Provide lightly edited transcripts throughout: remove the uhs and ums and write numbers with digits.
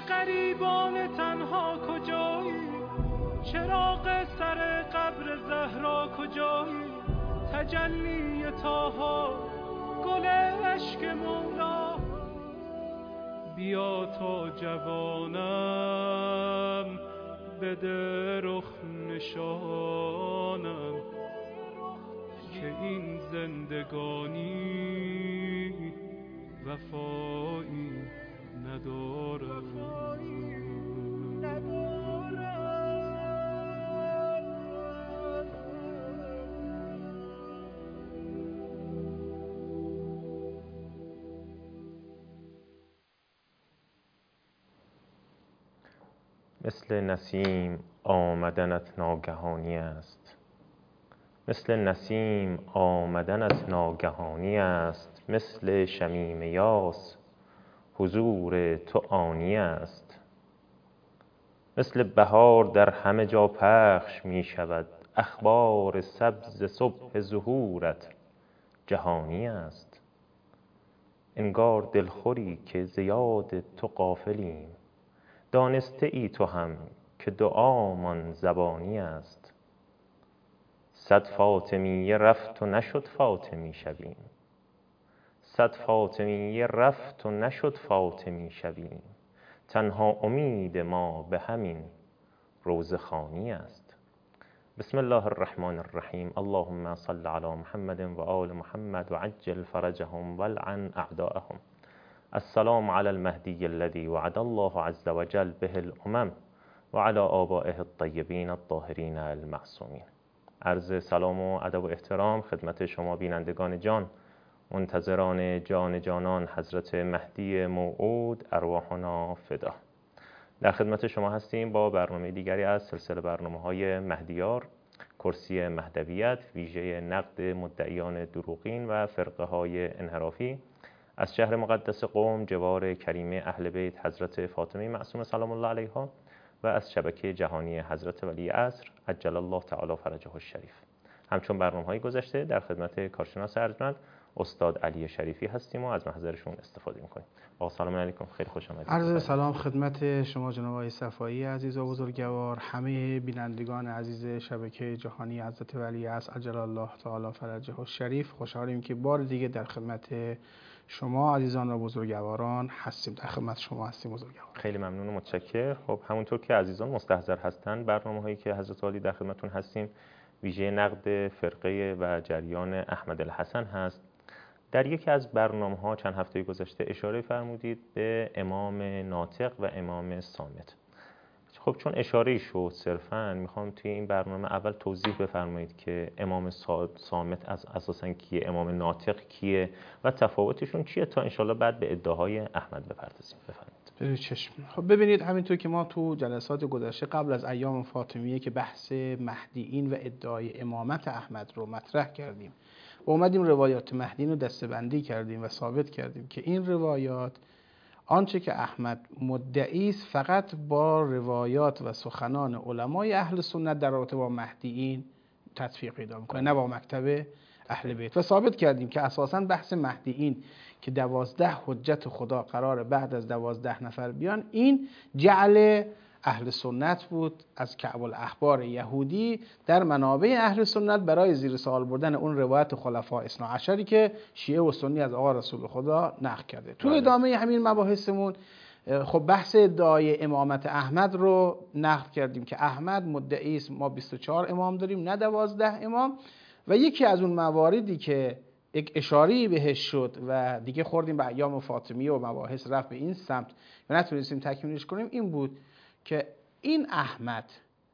غریبان تنها کجایی؟ چراغ سر قبر زهرا کجایی؟ تجلی طاها گل عشق مولا، بیا تا جوانم بده رخ نشانم که این زندگانی وفایی ندارم. مثل نسیم آمدنت ناگهانی است، مثل نسیم آمدنت ناگهانی است، مثل شمیم یاس حضور تو آنی است. مثل بهار در همه جا پخش می شود، اخبار سبز صبح ظهورت جهانی است. انگار دلخوری که ز یاد تو غافلیم، دانسته ای تو هم که دعامان زبانی است. صد فاطمیه رفت و نشد فاطمی شویم، صد فاطمیه رفت و نشد فاطمی شویم. تنها امید ما به همین روضه خوانی است. بسم الله الرحمن الرحیم. اللهم صل علی محمد و آل محمد و عجل فرجهم ولعن اعداءهم. السلام علی المهدی الذی وعد الله عز وجل به الامم و علی آبائه الطیبین الطاهرین المعصومین. عرض سلام و ادب و احترام خدمت شما بینندگان جان، منتظران جان جانان حضرت مهدی موعود ارواحنا فدا. در خدمت شما هستیم با برنامه دیگری از سلسله برنامه‌های مهدیار، کرسی مهدویت، ویژه نقد مدعیان دروغین و فرقه‌های انحرافی از شهر مقدس قم جوار کریم اهل بیت حضرت فاطمه معصومه سلام الله علیها و از شبکه جهانی حضرت ولی عصر عجل الله تعالی فرجه الشریف. همچون برنامه‌های گذشته در خدمت کارشناس ارجمند استاد علی شریفی هستیم و از محضرشون استفاده می‌کنیم. با سلام علیکم، خیلی خوش آمدید. عرض سلام خدمت شما جناب آقای صفایی عزیز و بزرگوار، همه بینندگان عزیز شبکه جهانی حضرت ولی عصر عجل الله تعالی فرجه الشریف. خوشحالیم که بار دیگه در خدمت شما عزیزان و بزرگواران هستیم. در خدمت شما هستیم بزرگوار. خیلی ممنون و متشکر. خب همونطور که عزیزان مستحضر هستند، برنامه‌هایی که حضرت عالی در خدمتتون هستیم ویژه نقد فرقه و جریان احمد الحسن هست. در یکی از برنامه‌ها چند هفته گذشته اشاره فرمودید به امام ناطق و امام صامت. خب چون اشاره شد صرفاً میخوام توی این برنامه اول توضیح بفرمایید که امام صامت از اساساً کیه، امام ناطق کیه و تفاوتشون چیه تا انشالله بعد به ادعاهای احمد بپردازیم. بفرمایید. به چشم. خب ببینید، همینطور که ما تو جلسات گذشته قبل از ایام فاطمیه که بحث مهدیین و ادعای امامت احمد رو مطرح کردیم و اومدیم روایات مهدیین رو دسته‌بندی کردیم و ثابت کردیم که این روایات آنچه که احمد مدعی است فقط با روایات و سخنان علمای اهل سنت در رابطه با مهدیین تطبیق پیدا میکنه، نه با مکتب اهل بیت. و ثابت کردیم که اساساً بحث مهدیین که 12 حجت خدا قرار بعد از 12 نفر بیان، این جعل اهل سنت بود از کعب الاحبار یهودی در منابع اهل سنت برای زیر سوال بردن اون روایت خلفاء اثنا عشری که شیعه و سنی از آقا رسول خدا نقل کرده. تو ادامه همین مباحثمون خب بحث ادعای امامت احمد رو نقل کردیم که احمد مدعی است ما 24 امام داریم نه 12 امام، و یکی از اون مواردی که یک اشاری بهش شد و دیگه خوردیم به ایام فاطمیه و مباحث رفت به این سمت و نتونستیم تکمیلش کنیم، این بود که این احمد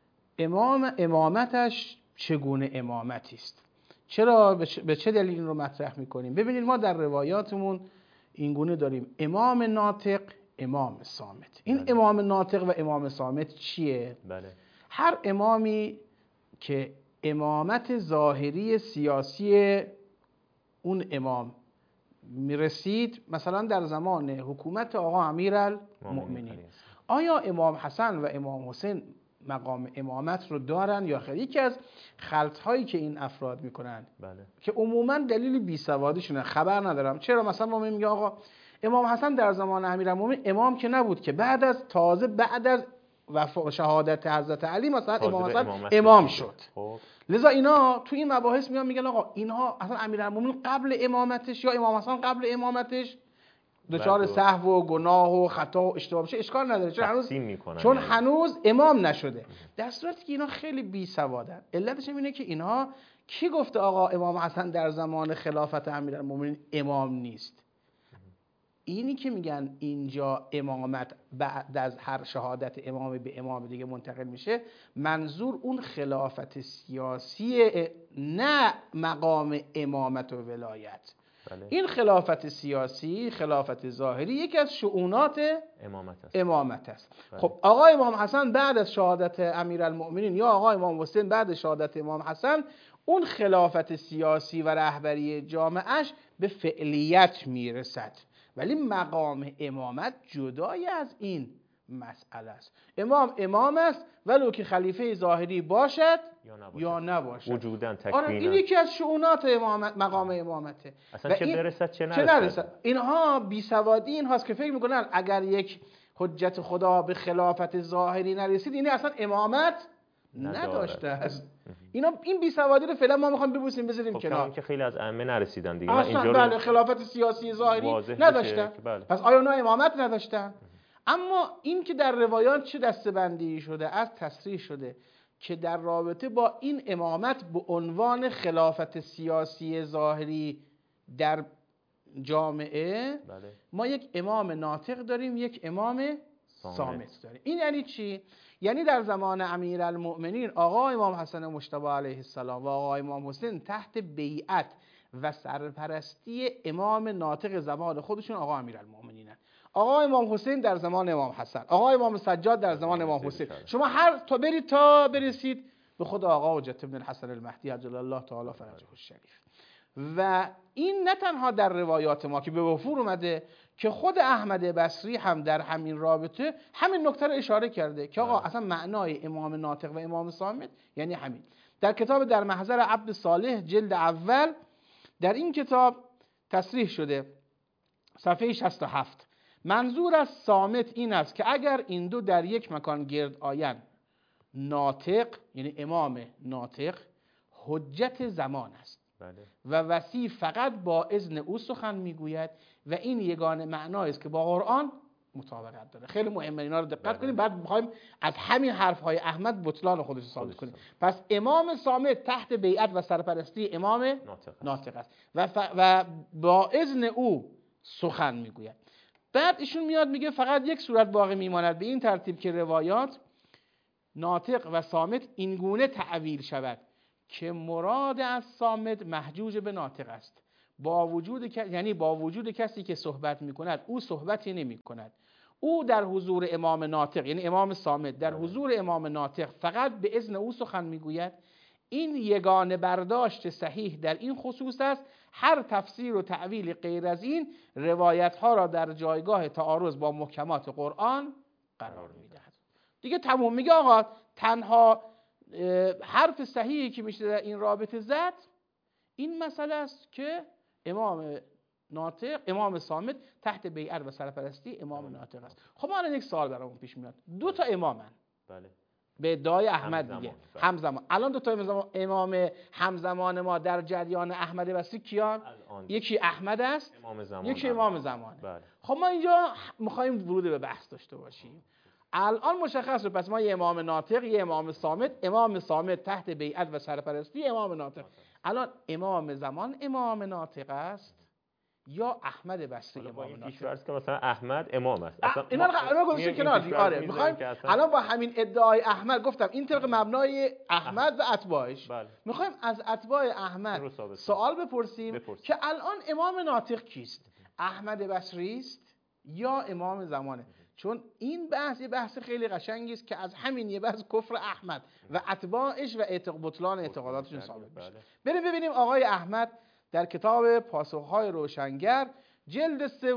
امامتش چگونه امامتی است. چرا به چه دلیل این رو مطرح میکنیم؟ ببینید، ما در روایاتمون اینگونه داریم: امام ناطق، امام صامت. این امام ناطق و امام صامت چیه؟ هر امامی که امامت ظاهری سیاسی اون امام میرسید، مثلا در زمان حکومت آقا امیرالمؤمنین، آیا امام حسن و امام حسین مقام امامت رو دارن یا خیر؟ یکی از خلط‌هایی که این افراد میکنن که عموما دلیل بیسوادیشونه، خبر ندارم چرا، مثلا ما میگیم آقا امام حسن در زمان امیرالمومنین امام که نبود که، بعد از شهادت حضرت علی مثلا امام حسن امام شد. لذا اینا تو این مباحث میان میگن آقا اینها اصلا امیرالمومنین قبل امامتش یا امام حسن قبل امامتش دچار سهو و گناه و خطا و اشتباه بشه اشکال نداره، چون هنوز امام نشده. در صورتی که اینا خیلی بی سوادن. علتش اینه که اینها کی گفته آقا امام حسن در زمان خلافت امیرالمومنین امام نیست؟ اینی که میگن اینجا امامت بعد از هر شهادت امام به امام دیگه منتقل میشه، منظور اون خلافت سیاسیه، نه مقام امامت و ولایت. بله. این خلافت سیاسی، خلافت ظاهری، یکی از شؤونات امامت است. بله. خب آقا امام حسن بعد از شهادت امیرالمؤمنین یا آقا امام حسین بعد از شهادت امام حسن، اون خلافت سیاسی و رهبری جامعهش به فعلیت میرسد، ولی مقام امامت جدای از این مسئله است. امام است ولو که خلیفه ظاهری باشد یا نباشد، وجوداً تکویناً. آره این یکی از شؤونات مقام امامته. اصلا چه برسد چه نرسد. اینها بیسوادی این هاست که فکر میکنن اگر یک حجت خدا به خلافت ظاهری نرسید اینه اصلا امامت نداشته است. این بیسوادی رو فعلا ما میخوایم ببوسیم بذاریم کنار. که خیلی از ائمه نرسیدن دیگه. اصلا بله خلافت سیاسی ظاهری نداشتن. بله. پس آیا اونا امامت نداشتن؟ اما این که در روایات چه دسته‌بندی شده از تصریح شده که در رابطه با این امامت به عنوان خلافت سیاسی ظاهری در جامعه، بله. ما یک امام ناطق داریم، یک امام صامت داریم. این یعنی چی؟ یعنی در زمان امیرالمؤمنین آقا امام حسن مجتبی علیه السلام و آقا امام حسین تحت بیعت و سرپرستی امام ناطق زمان خودشون آقا امیرالمؤمنینن. آقا امام حسین در زمان امام حسن، آقا امام سجاد در زمان امام حسین. شما هر تا برید تا برسید به خود آقا حجت بن الحسن المهدی عجل الله تعالی فرجه الشریف. و این نه تنها در روایات ما که به وفور اومده، که خود احمد بصری هم در همین رابطه همین نکته رو اشاره کرده که آقا اصلا معنای امام ناطق و امام صامت یعنی همین. در کتاب در محضر عبد صالح جلد اول در این کتاب تصریح شده، صفحه 67، منظور از صامت این است که اگر این دو در یک مکان گرد آیند، ناطق یعنی امام ناطق حجت زمان است. بله. و وصی فقط با اذن او سخن میگوید و این یگانه معنایی است که با قرآن مطابقت داره. خیلی مهمه اینا رو دقت کنیم. بعد می‌خوایم از همین حرف‌های احمد بطلان خودش ثابت کنیم. پس امام صامت تحت بیعت و سرپرستی امام ناطق است و با اذن او سخن میگوید. بعد ایشون میاد میگه فقط یک صورت باقی میماند، به این ترتیب که روایات ناطق و صامت این گونه تعبیر شود که مراد از صامت محجوج به ناطق است، با وجود کسی که صحبت میکند او صحبتی نمیکند. او در حضور امام ناطق یعنی امام صامت در حضور امام ناطق فقط به اذن او سخن میگوید. این یگانه برداشت صحیح در این خصوص است. هر تفسیر و تعویل غیر از این روایت ها را در جایگاه تعارض با محکمات قرآن قرار میدهد. دیگه تموم. میگه آقا تنها حرف صحیحی که میشه در این رابطه زد این مسئله است که امام ناطق، امام صامت تحت بیعت و سرپرستی امام ناطق است. خب الان یک سوال برامون پیش میاد، دو تا امامن. بله. به ادعای احمد دیگه همزمان. الان دو تا امام همزمان ما در جریان احمد بصری کیان؟ یکی احمد است، یکی امام زمانه. بله. خب ما اینجا میخوایم ورود به بحث داشته باشیم. الان مشخصه پس ما یه امام ناطق، یه امام صامت، امام صامت تحت بیعت و سرپرستی امام ناطق. الان امام زمان امام ناطق است یا احمد بصری امام ناطق است؟ که مثلا احمد امام است. اصلا اینا رو گذاشتیم کنار. آره میخوایم الان با همین ادعای احمد، گفتم این طبق مبنای احمد و اتباعش، بله. میخوایم از اتباع احمد سوال بپرسیم که الان امام ناطق کیست؟ احمد بصری است یا امام زمانه؟ چون این بحث یه بحث خیلی قشنگی است که از همین یه بحث کفر احمد و اتباعش و بطلان اعتقاداتشون ثابت میشه. بریم ببینیم آقای احمد در کتاب پاسخهای روشنگر جلد 3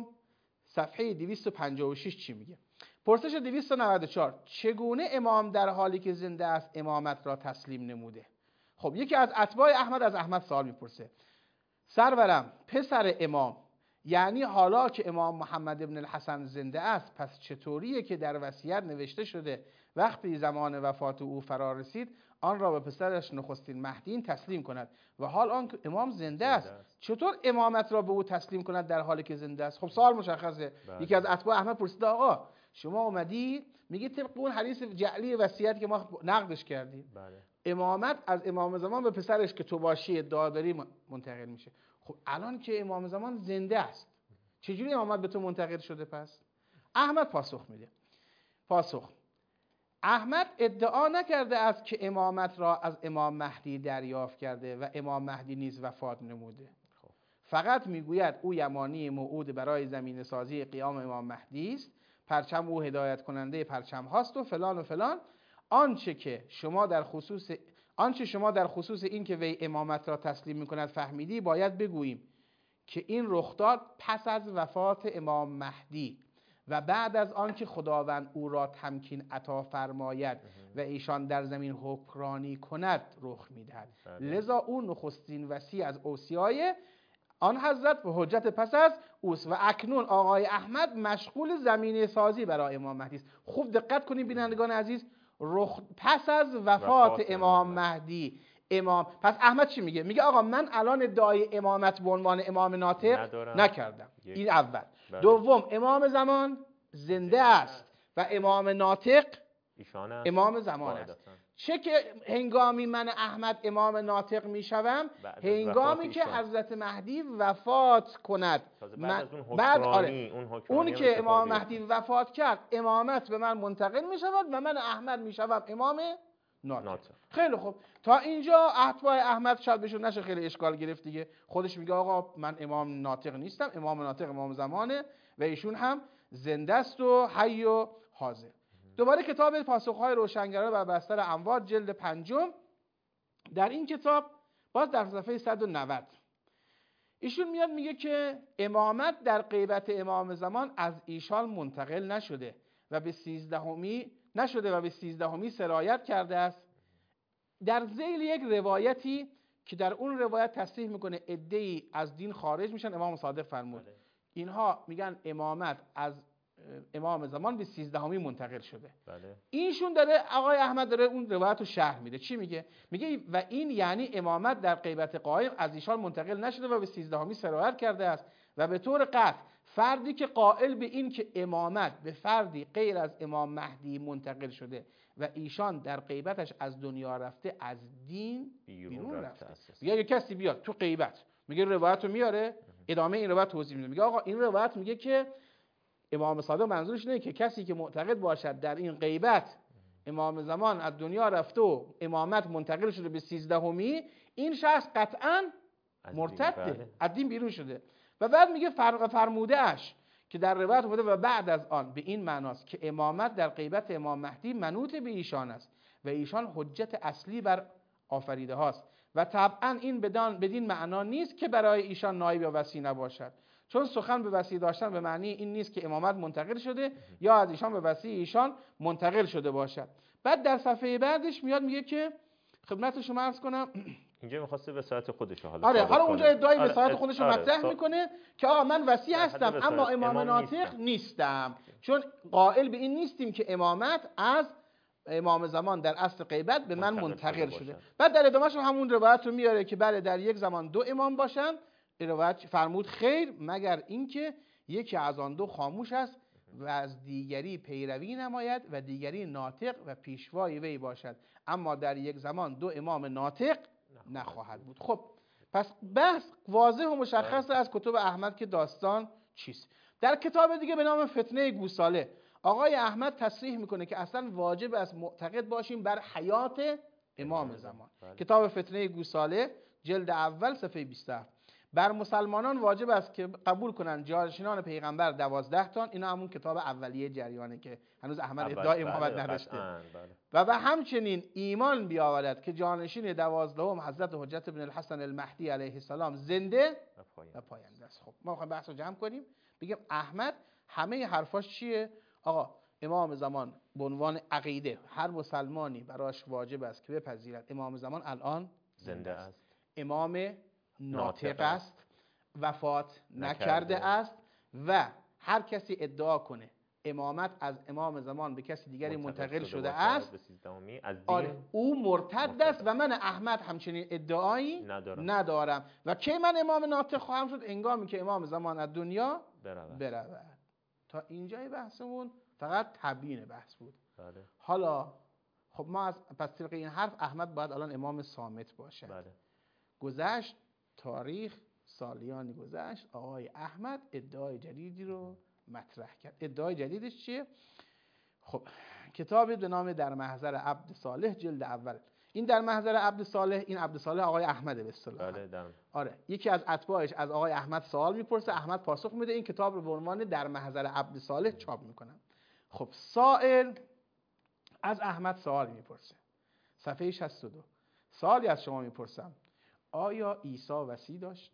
صفحه 256 چی میگه. پرسش 294: چگونه امام در حالی که زنده است امامت را تسلیم نموده؟ خب یکی از اتباع احمد از احمد سوال میپرسه: سرورم پسر امام یعنی حالا که امام محمد ابن الحسن زنده است، پس چطوریه که در وصیت نوشته شده وقتی زمان وفات او فرا رسید آن را به پسرش نخستین مهدی تسلیم کند و حال آن که امام زنده است، چطور امامت را به او تسلیم کند در حالی که زنده است؟ خب سوال مشخصه. یکی از اتباع احمد پرسید آقا شما اومدی میگی طبق اون حدیث جعلی وصیت که ما نقدش کردیم امامت از امام زمان به پسرش که تو باشی ادعا داری منتقل میشه. خب الان که امام زمان زنده است چجوری امامت به تو منتقل شده؟ پس احمد پاسخ میده. پاسخ: احمد ادعا نکرده است که امامت را از امام مهدی دریافت کرده و امام مهدی نیز وفات نموده. فقط میگوید او یمانی موعود برای زمین سازی قیام امام مهدی است، پرچم او هدایت کننده پرچم هاست و فلان و فلان. آنچه شما در خصوص این که وی امامت را تسلیم میکند فهمیدی، باید بگوییم که این رخ داد پس از وفات امام مهدی و بعد از آن که خداوند او را تمکین عطا فرماید و ایشان در زمین حکمرانی کند رخ میدهد. لذا او نخستین وصی از اوصیای آن حضرت و حجت پس از اوست و اکنون آقای احمد مشغول زمینه سازی برای امام مهدی است. خوب دقت کنید بینندگان عزیز، پس از وفات امام مهدی پس احمد چی میگه؟ میگه آقا من الان ادعای امامت به عنوان امام ناطق نکردم. این اول. دوم، امام زمان زنده است و امام ناطق امام زمان است. چه که هنگامی من احمد امام ناطق میشوم؟ هنگامی که حضرت مهدی وفات کند. اون که امام مهدی وفات کرد امامت به من منتقل میشود و من احمد میشوم امام ناطق. خیلی خوب، تا اینجا اتباع احمد شاید بهشون نشه خیلی اشکال گرفت دیگه. خودش میگه آقا من امام ناطق نیستم، امام ناطق امام زمانه و ایشون هم زنده است و حی و حاضر. دوباره کتاب پاسخهای روشنگران بر بستر اموات جلد 5، در این کتاب باز در صفحه 190 ایشون میاد میگه که امامت در غیبت امام زمان از ایشان منتقل نشده و به 13می سرایت کرده است. در ذیل یک روایتی که در اون روایت تصریح میکنه عده‌ای از دین خارج میشن، امام صادق فرمود اینها میگن امامت از امام زمان به 13می منتقل شده. اینشون داره، آقای احمد داره اون روایت رو شرح میده. چی میگه؟ میگه و این یعنی امامت در غیبت قائم از ایشان منتقل نشده و به 13می سرایت کرده است و به طور قطع فردی که قائل به این که امامت به فردی غیر از امام مهدی منتقل شده و ایشان در غیبتش از دنیا رفته از دین بیرون رفته. میگه یه کسی بیاد تو غیبت، میگه روایت رو میاره، ادامه این روایت توضیح میده، میگه آقا این روایت میگه که امام صادق منظورش اینه که کسی که معتقد باشد در این غیبت امام زمان از دنیا رفته و امامت منتقل شده به 13می، این شخص قطعاً مرتده، از دین بیرون شده. و بعد میگه فرموده اش که در روایت اومده و بعد از آن به این معناست که امامت در غیبت امام مهدی منوط به ایشان است و ایشان حجت اصلی بر آفریده هاست و طبعا این بدین معنا نیست که برای ایشان نایب یا وصی نباشد، چون سخن به وصی داشتن به معنی این نیست که امامت منتقل شده یا از ایشان به وصی ایشان منتقل شده باشد. بعد در صفحه بعدش میاد میگه که خدمت شما عرض کنم اینجا می‌خواسته وصایت خودش رو حالا اونجا ادعای وصایت خودش رو مطرح میکنه که آقا من وصی هستم اما امام ناطق نیستم، چون قائل به این نیستیم که امامت از امام زمان در عصر غیبت به من منتقل شده. بعد در ادامهش همون روایت رو میاره که بله در یک زمان 2 امام باشن. این روایت فرمود خیر، مگر اینکه یکی از آن 2 خاموش است و از دیگری پیروی نماید و دیگری ناطق و پیشوای وی باشد، اما در یک زمان 2 امام ناطق نخواهد بود. خب پس بحث واضح و مشخص از کتب احمد که داستان چیست. در کتاب دیگه به نام فتنه گوساله آقای احمد تصریح میکنه که اصلا واجب است معتقد باشیم بر حیات امام زمان. کتاب فتنه گوساله جلد اول صفحه 27. بر مسلمانان واجب است که قبول کنند جانشینان پیغمبر 12 تان. اینا همون کتاب اولیه جریانه که هنوز احمد ادعای امامت نداشته. و همچنین ایمان بیاورد که جانشین 12 حضرت حجت ابن الحسن المهدی علیه السلام زنده و پاینده است. خب ما می‌خوایم بحث رو جمع کنیم، بگیم احمد همه حرفاش چیه؟ آقا امام زمان به عنوان عقیده هر مسلمانی براش واجب است که بپذیرد امام زمان الان زنده است، امام ناطق است وفات نکرده است و هر کسی ادعا کنه امامت از امام زمان به کسی دیگری منتقل شده است، آره او مرتد است و من احمد همچنین ادعایی ندارم و کی من امام ناطق خواهم شد؟ انگامی که امام زمان از دنیا برود. تا اینجای بحثمون فقط تبیین بحث بود. بله. حالا خب ما از پس طبق این حرف احمد باید الان امام صامت باشه. بله. گذشت تاریخ، سالیانی گذشت، آقای احمد ادعای جدیدی رو مطرح کرد. ادعای جدیدش چیه؟ خب کتابی به نام در محضر عبد صالح جلد اول. این در محضر عبد صالح، این عبد صالح آقای احمده به اصطلاح. بله. آره یکی از اتباعش از آقای احمد سوال میپرسه، احمد پاسخ میده، این کتاب رو به عنوان در محضر عبد صالح چاپ میکنن. خب سائل از احمد سوال میپرسه، صفحه 62. سوالی از شما میپرسم، آیا عیسی وصی داشت؟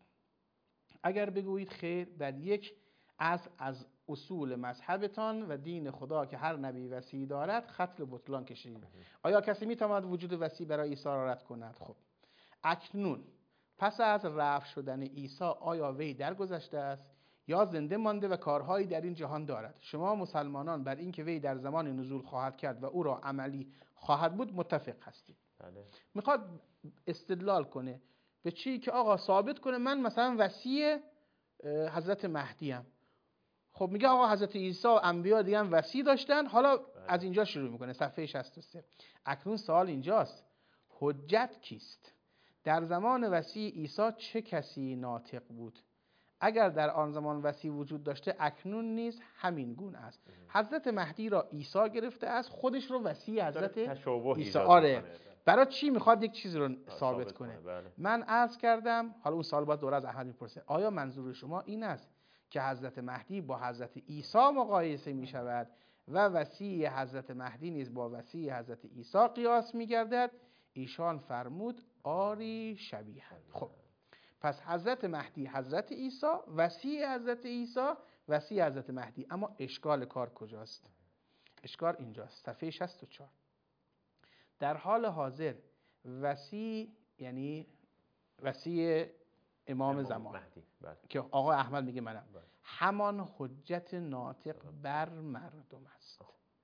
اگر بگویید خیر، در یک از اصول مذهبتان و دین خدا که هر نبی وصی دارد خط بطلان کشید. آیا کسی میتواند وجود وصی برای عیسی را رد کند؟ خب اکنون پس از رفع شدن عیسی آیا وی درگذشته است یا زنده مانده و کارهایی در این جهان دارد؟ شما مسلمانان بر این که وی در زمان نزول خواهد کرد و او را عملی خواهد بود متفق هستید. بله. میخواد استدلال کنه به چی؟ که آقا ثابت کنه من مثلا وصی حضرت مهدی ام. خب میگه آقا حضرت عیسی و انبیا دیگه هم وصی داشتن. حالا از اینجا شروع میکنه، صفحه 63. اکنون سوال اینجاست، حجت کیست؟ در زمان وصی عیسی چه کسی ناطق بود؟ اگر در آن زمان وصی وجود داشته اکنون نیز همین گونه است. حضرت مهدی را عیسی گرفته است، خودش رو وصی حضرت عیسی. آره برای چی میخواد یک چیز رو ثابت کنه؟ بله. من عرض کردم، حالا اون سوال باید دوره از احمد میپرسه، آیا منظور شما این است که حضرت مهدی با حضرت عیسی مقایسه میشود و وصی حضرت مهدی نیز با وصی حضرت عیسی قیاس میگردد؟ ایشان فرمود آری شبیهند. خب پس حضرت مهدی حضرت عیسی، وصی حضرت عیسی، وصی حضرت مهدی. اما اشکال کار کجاست؟ اشکال اینجاست، صفحه 64. در حال حاضر وصی یعنی وصی امام زمان که آقا احمد میگه منم، همان حجت ناطق بر مردم است.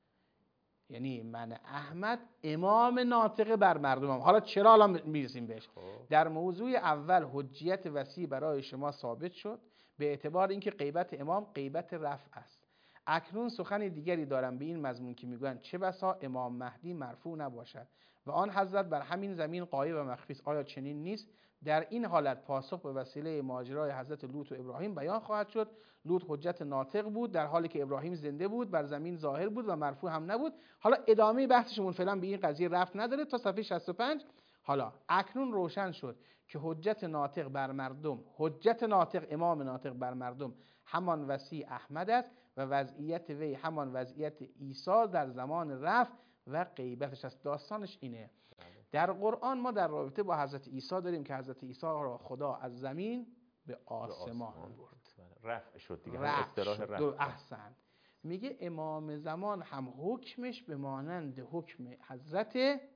یعنی من احمد امام ناطق بر مردمم. حالا چرا الان میرسیم بهش؟ در موضوع اول حجیت وصی برای شما ثابت شد به اعتبار اینکه غیبت امام غیبت رفع است. اکنون سخن دیگری دارم به این مضمون که میگویند چه بسا امام مهدی مرفوع نباشد و آن حضرت بر همین زمین غایب و مخفی است. آیا چنین نیست؟ در این حالت پاسخ به وسیله ماجرای حضرت لوط و ابراهیم بیان خواهد شد. لوط حجت ناطق بود در حالی که ابراهیم زنده بود، بر زمین ظاهر بود و مرفوع هم نبود. حالا ادامه بحثشون فعلا به این قضیه ربط نداره تا صفحه 65. حالا اکنون روشن شد که حجت ناطق بر مردم، حجت ناطق امام ناطق بر مردم همان وصی احمد است و وضعیت وی همان وضعیت عیسی در زمان رفع و غیبتش است. داستانش اینه، در قرآن ما در رابطه با حضرت عیسی داریم که حضرت عیسی را خدا از زمین به آسمان برد، رفع شد دیگه، اصطلاح رفع. احسن. میگه امام زمان هم حکمش به مانند حکم حضرت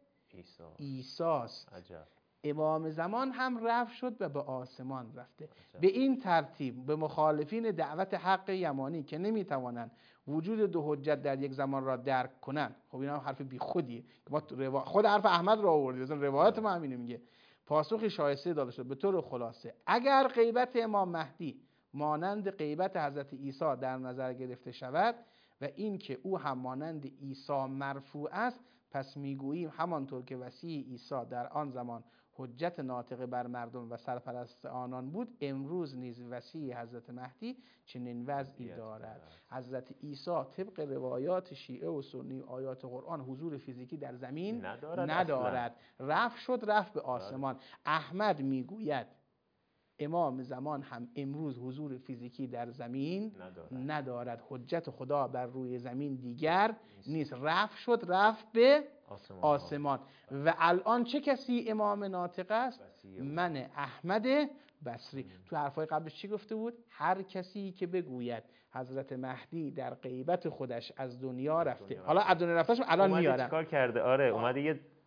عیسی است. امام زمان هم رفع شد و به آسمان رفته. به این ترتیب به مخالفین دعوت حق یمانی که نمیتوانند وجود دو حجت در یک زمان را درک کنند، خب اینا حرف بی خودیه که ما خود حرف احمد را آوردیم، مثلا روایت ما همینه میگه. پاسخ شایسته داده شد به طور خلاصه اگر غیبت امام مهدی مانند غیبت حضرت عیسی در نظر گرفته شود و این که او هم مانند عیسی مرفوع است، پس میگوییم همانطور که وصی عیسی در آن زمان حجت ناطق بر مردم و سرپرست آنان بود، امروز نیز وصی حضرت مهدی چنین وضعی دارد. حضرت عیسی طبق روایات شیعه و سنی آیات قرآن حضور فیزیکی در زمین ندارد. رفع شد، رفع به آسمان. احمد میگوید امام زمان هم امروز حضور فیزیکی در زمین ندارد. حجت خدا بر روی زمین دیگر نیست، رفع شد، رفع به آسمان. و الان چه کسی امام ناطق است؟ من احمد بصری. تو حرفای قبلش چی گفته بود؟ هر کسی که بگوید حضرت مهدی در غیبت خودش از دنیا رفته. حالا از دنیا رفتهش الان میارم. چیکار کرده؟ آره اومده یه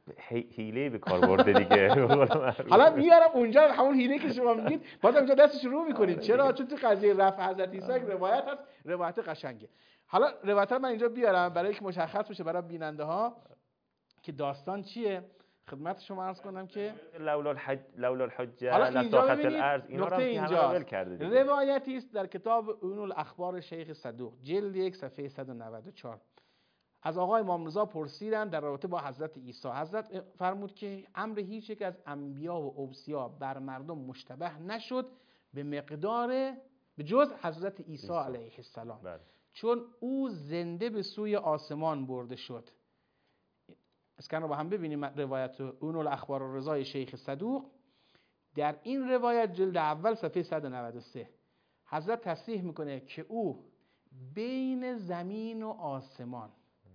حیله به کار برده دیگه. حالا میارم اونجا همون حیله که شما میگید بازم اونجا دستش رو میکنید. چرا؟ چون تو قضیه رفع حضرت عیسی روایت هست، روایت قشنگه. حالا روایت من اینجا بیارم برای اینکه مشخص بشه برای بیننده ها که داستان چیه. خدمت شما عرض کنم که لولا الحجه حالا اینجا ببینید الارض، اینا رو اینجا ول کرده دیگه. روایتی است در کتاب اون الاخبار شیخ صدوق جلد 1 صفحه 194 از آقای امام رضا پرسیدن در رابطه با حضرت عیسی. حضرت فرمود که امر هیچ یک از انبیا و اوصیا بر مردم مشتبه نشد به مقدار به جز حضرت عیسی علیه السلام، چون او زنده به سوی آسمان برده شد. اسکن رو با هم ببینیم روایت اون الاخبار رضای شیخ صدوق. در این روایت جلد اول صفحه 193 حضرت تصریح میکنه که او بین زمین و آسمان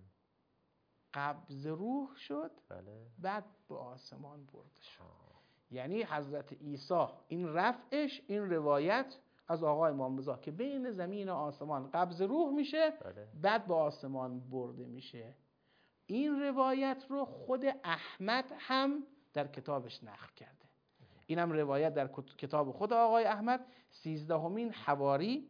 قبض روح شد، بعد به آسمان برده شد. یعنی حضرت عیسی این رفعش، این روایت از آقای امام رضا که بین زمین و آسمان قبض روح میشه، بعد به آسمان برده میشه. این روایت رو خود احمد هم در کتابش نقل کرده. اینم روایت در کتاب خود آقای احمد 13مین حواری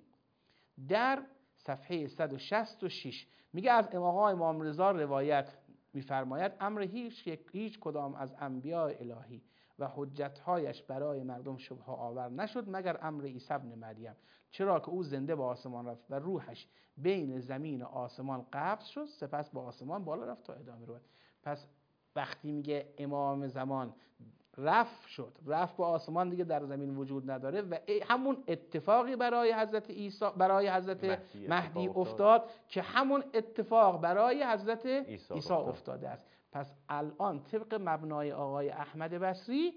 در صفحه 166 میگه از آقای امام رضا روایت میفرماید امر هیچ کدام از انبیاء الهی و حجتهایش برای مردم شبهه آور نشد مگر امر عیسی ابن مریم، چرا که او زنده به آسمان رفت و روحش بین زمین و آسمان قبض شد، سپس به آسمان بالا رفت تا ادامه روایت. پس وقتی میگه امام زمان رفت شد، رفت به آسمان، دیگه در زمین وجود نداره و همون اتفاقی برای حضرت عیسی، برای حضرت مهدی افتاد که همون اتفاق برای حضرت عیسی افتاده است. پس الان طبق مبنای آقای احمد بصری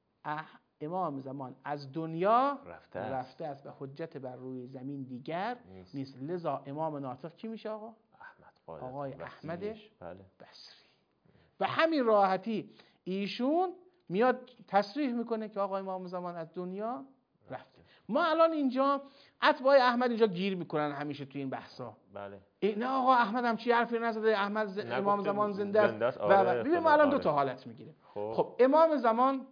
امام زمان از دنیا رفته است و حجت بر روی زمین دیگر نیست. لذا امام ناطق کی میشه آقا؟ آقای احمد بصری. به همین راحتی ایشون میاد تصریح میکنه که آقا امام زمان از دنیا رفته. ما الان اینجا اتباع احمد اینجا گیر میکنن همیشه توی این بحثا. نه آقا احمد هم چی حرفی نزده، احمد امام زمان زنده است. ببین ما الان دو تا حالت میگیریم. خب امام زمان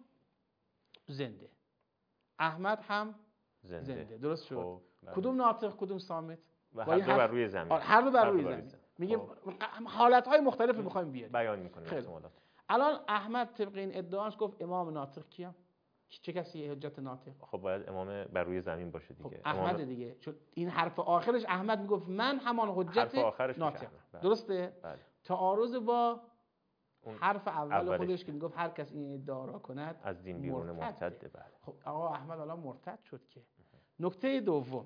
زنده، احمد هم زنده. درست شد؟ کدوم ناطق کدوم صامت؟ هر دو بر روی زمین. هر دو بر روی زمین. میگیم حالت‌های مختلف رو می‌خوایم بیاریم. بیان می‌کنیم احتمالات. الان احمد طبق این ادعاش گفت امام ناطق کیم؟ چه کسی حجت ناطق؟ خب باید امام بر روی زمین باشه دیگه. خب احمد دیگه، چون این حرف آخرش احمد میگفت من همان حجت ناطق. درسته؟ تعارض با حرف اول خودش که میگفت هر کس این ادعا را کند از دین بیرون مرتده. خب آقا احمد الان مرتد شد که. نکته دوم،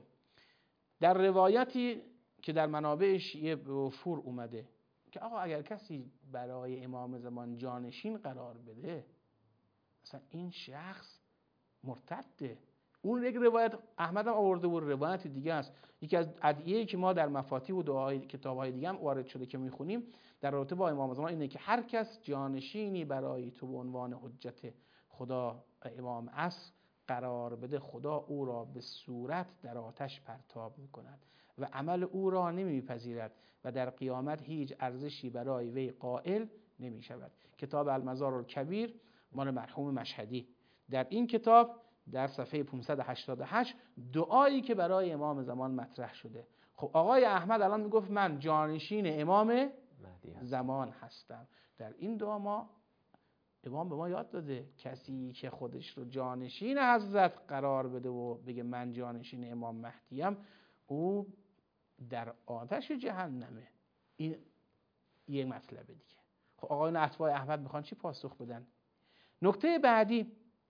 در روایتی که در منابعش یه وفور اومده که آقا اگر کسی برای امام زمان جانشین قرار بده مثلا این شخص مرتده. اون یک روایت احمد هم آورده بود، روایت دیگه است. یکی از ادعیه‌ای که ما در مفاتیح و دعاهای کتاب‌های دیگه هم وارد شده که میخونیم در رابطه با امام زمان اینه که هر کس جانشینی برای تو به عنوان حجت خدا امام عصر قرار بده، خدا او را به صورت در آتش پرتاب میکند و عمل او را نمیپذیرد و در قیامت هیچ ارزشی برای وی قائل نمیشود. کتاب المزار الکبیر مال مرحوم مشهدی. در این کتاب در صفحه 588 دعایی که برای امام زمان مطرح شده. خب آقای احمد الان میگفت من جانشین امام زمان هستم. در این دعا امام به ما یاد داده کسی که خودش رو جانشین حضرت قرار بده و بگه من جانشین امام مهدیم، او در آتش جهنمه. این یه مطلب دیگه. خب آقایون اتباع احمد میخوان چی پاسخ بدن؟ نکته بعدی،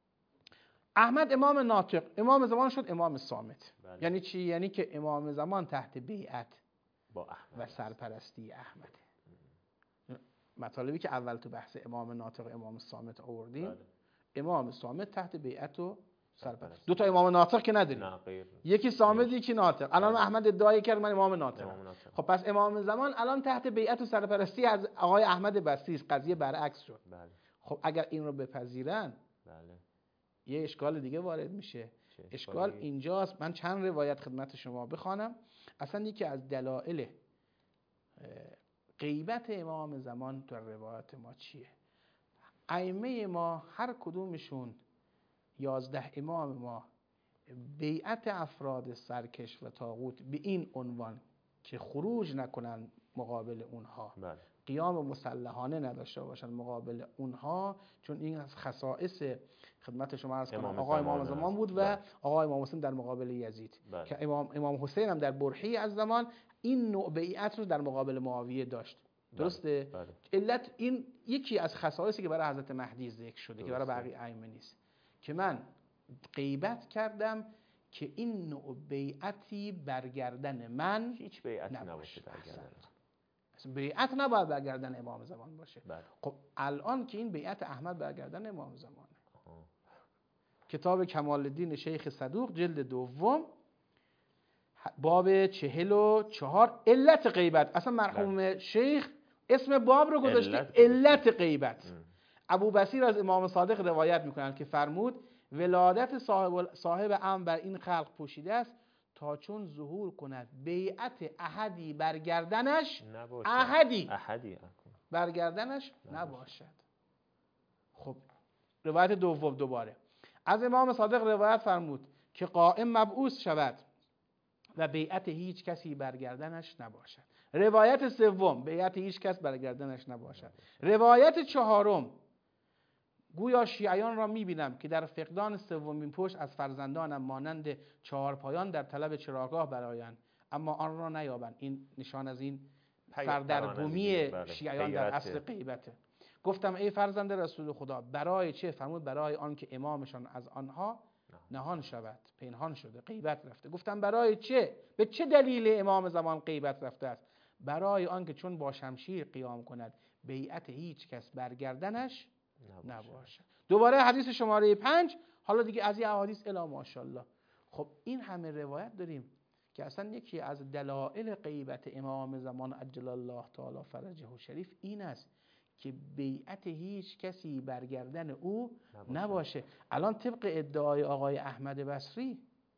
احمد امام ناطق، امام زمان شد امام صامت. یعنی چی؟ یعنی که امام زمان تحت بیعت با احمد و سرپرستی احمده. مطالبی که اول تو بحث امام ناطق و امام صامت آوردیم، امام صامت تحت بیعت و سرپرستی. دو تا امام ناطق که نداریم، یکی صامت یکی ناطق. الان احمد ادعای کرد من امام ناطقم. خب پس امام زمان الان تحت بیعت و سرپرستی از آقای احمد بصری است. قضیه برعکس شد. خب اگر این رو بپذیرن یه اشکال دیگه وارد میشه. اشکال اینجاست. من چند روایت خدمت شما بخوانم. اصلا یکی از دلایل غیبت امام زمان تو روایات ما چیه؟ ائمه ما هر کدومشون 11 امام ما بیعت افراد سرکش و طاغوت به این عنوان که خروج نکنن مقابل اونها، بله. قیام مسلحانه نداشته باشن مقابل اونها، چون این از خصائص خدمت شما عرض کنم آقای امام زمان بود و آقای امام حسین در مقابل یزید، که امام حسین هم در برهی از زمان این نوع بیعت رو در مقابل معاویه داشت. درسته؟ بله. علت این یکی از خصائصی که برای حضرت مهدی ذکر شده، که برای بقیه ائمه نیست، که من غیبت کردم که این نوع بیعتی برگردن من هیچ بیعتی نباشه برگردن. بیعت نباید برگردن امام زمان باشه. بله. خب الان که این بیعت احمد برگردن امام زمانه. کتاب کمال الدین شیخ صدوق جلد دوم باب 44 علت غیبت. اصلا مرحوم شیخ اسم باب رو گذاشته علت غیبت. ابو بصیر از امام صادق روایت میکنند که فرمود ولادت صاحب امر بر این خلق پوشیده است تا چون ظهور کند بیعت احدی برگردنش نباشد. احدی برگردنش نباشد. خب روایت دوم دوباره از امام صادق روایت فرمود که قائم مبعوث شود و بیعت هیچ کسی برگردنش نباشد. روایت سوم بیعت هیچ کس برگردنش نباشد. روایت چهارم گویا شیعیان را میبینم که در فقدان سومین پشت از فرزندانم مانند چهارپایان در طلب چراگاه برآیند اما آن را نیابند. این نشان از این سردرگمی شیعیان در اصل غیبته. گفتم ای فرزند رسول خدا برای چه؟ فرمود برای آن که امامشان از آنها نهان شود، پنهان شده، غیبت رفته. گفتم برای چه؟ به چه دلیل امام زمان غیبت رفته است؟ برای آن که چون با شمشیر قیام کند بیعت هیچ کس برگردنش نباشه. دوباره حدیث شماره 5. حالا دیگه از این احادیث الی ماشاءالله. خب این همه روایت داریم که اصلا یکی از دلایل غیبت امام زمان عجل الله تعالی فرجه شریف این است که بیعت هیچ کسی برگردن او نباشه. الان طبق ادعای آقای احمد بصری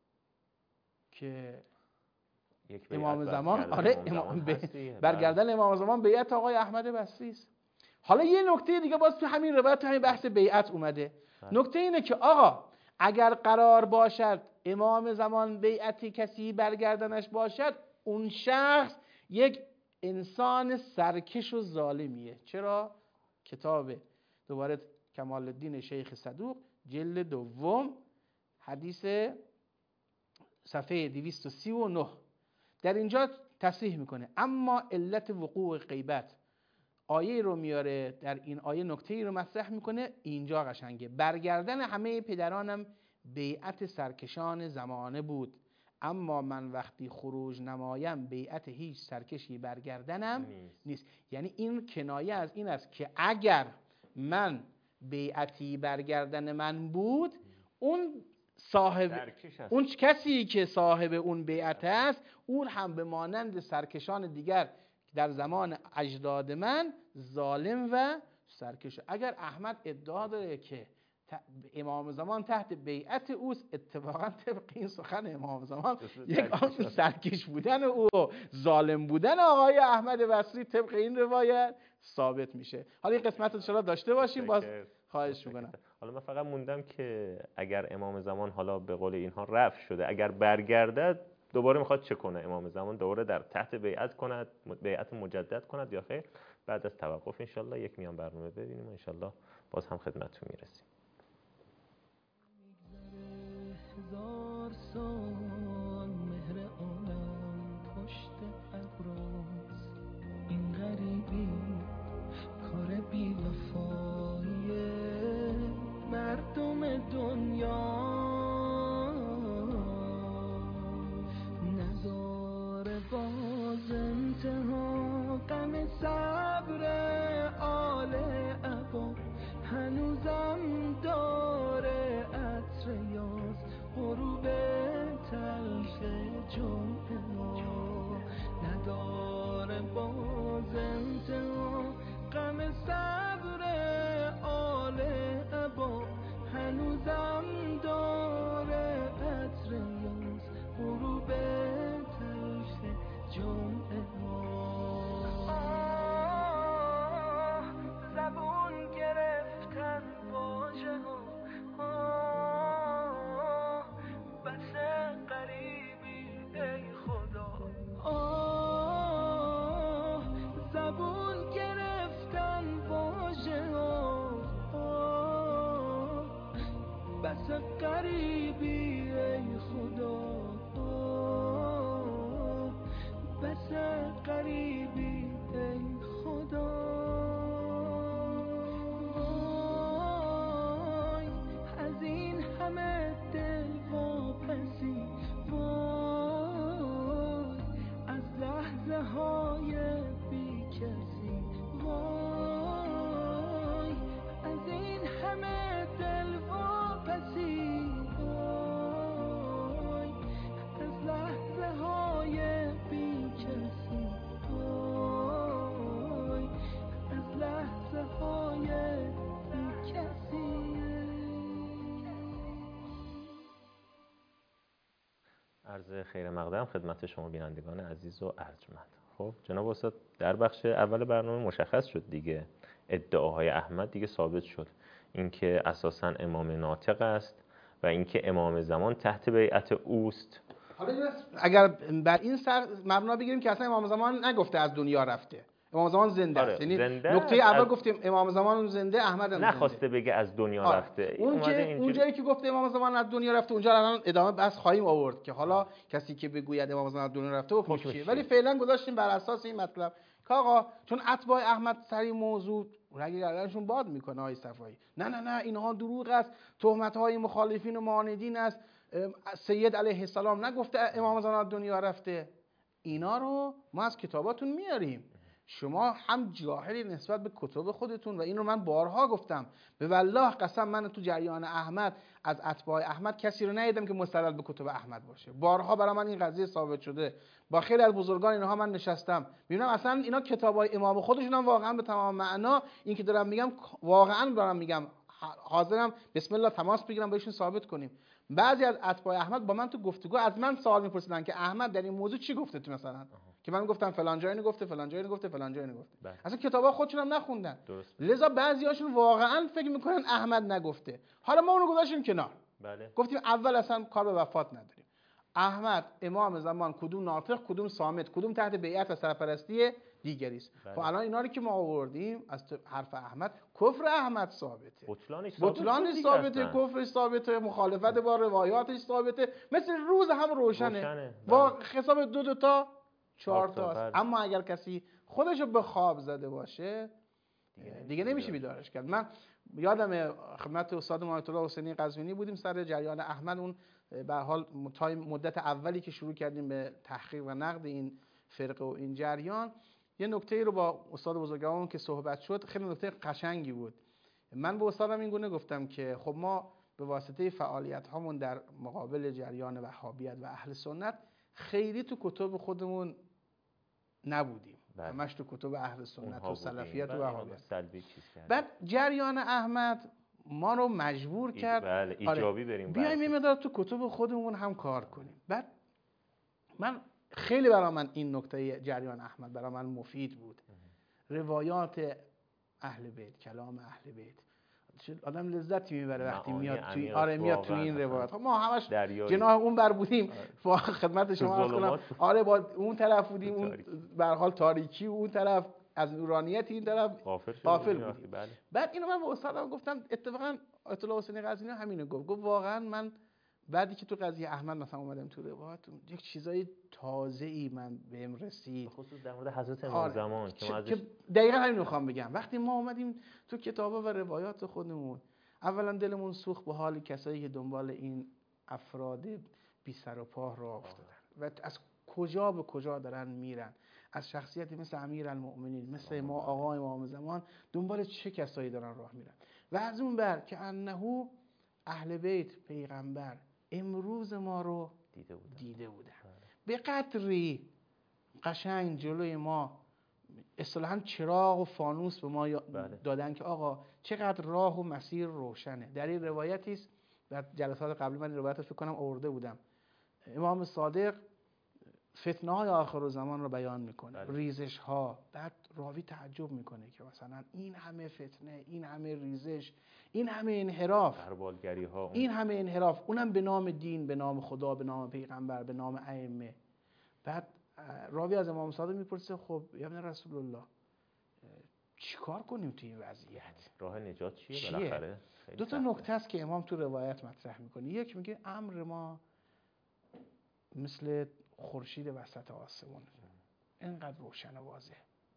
که امام زمان برگردن امام زمان بیعت آقای احمد بصری است. حالا یه نکته دیگه باز تو همین روایت تو همین بحث بیعت اومده. نکته اینه که آقا اگر قرار باشد امام زمان بیعتی کسی برگردنش باشد اون شخص یک انسان سرکش و ظالمیه. چرا؟ کتاب دوباره کمال الدین شیخ صدوق جلد دوم حدیث صفحه 239 در اینجا تصریح میکنه اما علت وقوع غیبت آیه رو میاره، در این آیه نکته‌ای رو مطرح میکنه اینجا قشنگه. برگردن همه پدرانم بیعت سرکشان زمانه بود اما من وقتی خروج نمایم بیعت هیچ سرکشی برگردنم نیست. یعنی این کنایه از این است که اگر من بیعتی برگردن من بود اون صاحب اون کسی که صاحب اون بیعت است اون هم به مانند سرکشان دیگر در زمان اجداد من ظالم و سرکش. اگر احمد ادعا داره که امام زمان تحت بیعت اوست، اتفاقا طبق این سخن امام زمان یک سرکش بودن او ظالم بودن آقای احمد بصری طبق این روایت ثابت میشه. حالا این قسمت رو انشاءالله داشته باشیم باز خواهش میکنم. حالا من فقط موندم که اگر امام زمان حالا به قول اینها رفع شده اگر برگردد دوباره میخواد چه کنه؟ امام زمان دوباره در تحت بیعت کند، بیعت مجدد کند یا خیر؟ بعد از توقف انشالله یک میان برنامه ببینیم و انشالله باز هم خدمتتون میرسیم. هزار سال مهر عالم پشت ابراست این غریبی کار بی وفایی مردم دنیا نداره باز انتها غم صبر آل عبا هنوزم داره عطر یاس غروب تلخ جمعه ها نداره باز انتها غم صبر آل عبا هنوزم داره عطر یاس غروب تلخ جمعه ها زبون گرفته بس غریبی ای خدا، بس غریبی ای خدا. وای از این همه دل واپسی، وای از لحظه های بی کسی، وای از این همه دل واپسی، وای از لحظه های بی کسی، وای از لحظه های بی کسی. عرض خیر مقدم خدمت شما بینندگان عزیز و ارجمند. خب جناب استاد، در بخش اول برنامه مشخص شد دیگه، ادعاهای احمد دیگه ثابت شد، اینکه اساساً امام ناطق است و اینکه امام زمان تحت بیعت اوست. حالا اگر بر این سر مبنا بگیریم که اصلا امام زمان نگفته از دنیا رفته، امام زمان زنده است. یعنی نکته اول گفتیم امام زمان زنده، احمد هم نخواسته بگه از دنیا رفته. اون جایی که گفته امام زمان از دنیا رفته، اونجا الان ادامه بحث خواهیم آورد که حالا کسی که بگوید امام زمان از دنیا رفته و چیه. ولی فعلا گذاشتیم بر اساس این مطلب که آقا چون اتباع احمد سر این موضوع رگ گردنشون باد میکنه آقای صفایی، نه اینها دروغ است، تهمت های مخالفین و معاندین است، سید علیه السلام نگفته امام زمان از دنیا رفته. اینا رو ما از کتاباتون میاریم. شما هم جاهلی نسبت به کتب خودتون و این رو من بارها گفتم، به والله قسم من تو جریان احمد از اتباع احمد کسی رو ندیدم که مستدل به کتب احمد باشه. بارها برای من این قضیه ثابت شده، با خیلی از بزرگان اینها من نشستم میبینم اصلا اینا کتابای امام خودشون هم واقعا به تمام معنا این که دارم میگم واقعا دارم میگم، حاضرم بسم الله تماس بگیرم بهشون ثابت کنیم. بعضی از اتباع احمد با من تو گفتگو از من سوال میپرسیدن که احمد در این موضوع چی گفته تو مثلا، که من گفتم فلان جایی گفته، فلان جایی گفته، فلان جایی گفته. اصلا کتابا خودشون هم نخوندن. لذا بعضیاشون واقعا فکر میکنن احمد نگفته. حالا ما اونو گذاشتیم کنار. بله. گفتیم اول اصلا کار به وفات نداریم. احمد امام زمان کدوم ناطق، کدوم صامت، کدوم تحت بیعت و سرپرستی دیگری است. خب الان اینا رو که ما آوردیم از حرف احمد، کفر احمد ثابته، بطلانش ثابته، کفرش ثابته، مخالفت با روایاتش ثابته، مثل روز هم روشنه. با حساب دو تا 4 تا. اما اگر کسی خودشو به خواب زده باشه دیگه نمیشه بیدارش کرد. من یادم خدمت استاد آیت الله حسینی قزوینی بودیم سر جریان احمد، اون به هر حال تا مدت اولی که شروع کردیم به تحقیق و نقد این فرقه و این جریان، یه نکته رو با استاد بزرگوارمون که صحبت شد، خیلی نکته قشنگی بود. من به استادم این گونه گفتم که خب ما به واسطه فعالیت هامون در مقابل جریان وهابیت و اهل سنت خیلی تو کتب خودمون نبودیم، همش تو کتب اهل سنت و سلفیت و وهابیت. بعد جریان احمد ما رو مجبور کرد ایجابی بریم بیایم این مقدار تو کتب خودمون هم کار کنیم. بعد من خیلی برای من این نکته جریان احمد برای من مفید بود. روایات اهل بیت، کلام اهل بیت، آدم لذتی میبره وقتی میاد توی میاد توی این روایات. ما همش جناح اون بر بودیم، خدمت شما عرض کنم با اون طرف بودیم، اون به هر حال تاریکی، اون طرف از نورانیت، این طرف غافل بودیم. بعد اینو من به استادم گفتم، اتفاقا آیت الله حسینی قزوینی همینو گفت واقعا من بعدی که تو قضیه احمد مثلا اومدم تو روایات، یک چیزای تازه‌ای من بهم رسید، خصوص در مورد حضرت امام زمان که ما ازش دقیقاً همین میخوام بگم. وقتی ما اومدیم تو کتابا و روایات خودمون، اولا دلمون سوخت به حال کسایی که دنبال این افراد بی سر و پا راه افتادن و از کجا به کجا دارن میرن، از شخصیتی مثل امیرالمؤمنین، مثل ما آقا امام زمان، دنبال چه کسایی دارن راه میرن. و از اون بر که انه اهل بیت پیغمبر امروز ما رو دیده بودن. به قدری قشنگ جلوی ما اصطلاحاً چراغ و فانوس به ما دادن که آقا چقدر راه و مسیر روشنه. در این روایتی است، در جلسات قبلی من این روایت رو فکر کنم آورده بودم، امام صادق فتنه های آخر زمان رو بیان میکنه، ریزش ها. بعد راوی تعجب میکنه که مثلا این همه فتنه، این همه ریزش، این همه انحراف، این همه انحراف، اونم به نام دین، به نام خدا، به نام پیغمبر، به نام ائمه. بعد راوی از امام صادق میپرسه خب یا ابن رسول الله چیکار کنیم توی این وضعیت؟ راه نجات چیه چیه؟ بالاخره؟ خیلی دو تا سخته. نکته است که امام تو روایت مطرح میکنه. یک میگه امر ما مثل خورشید وسط آسمون، اینقدر روشن و واضح.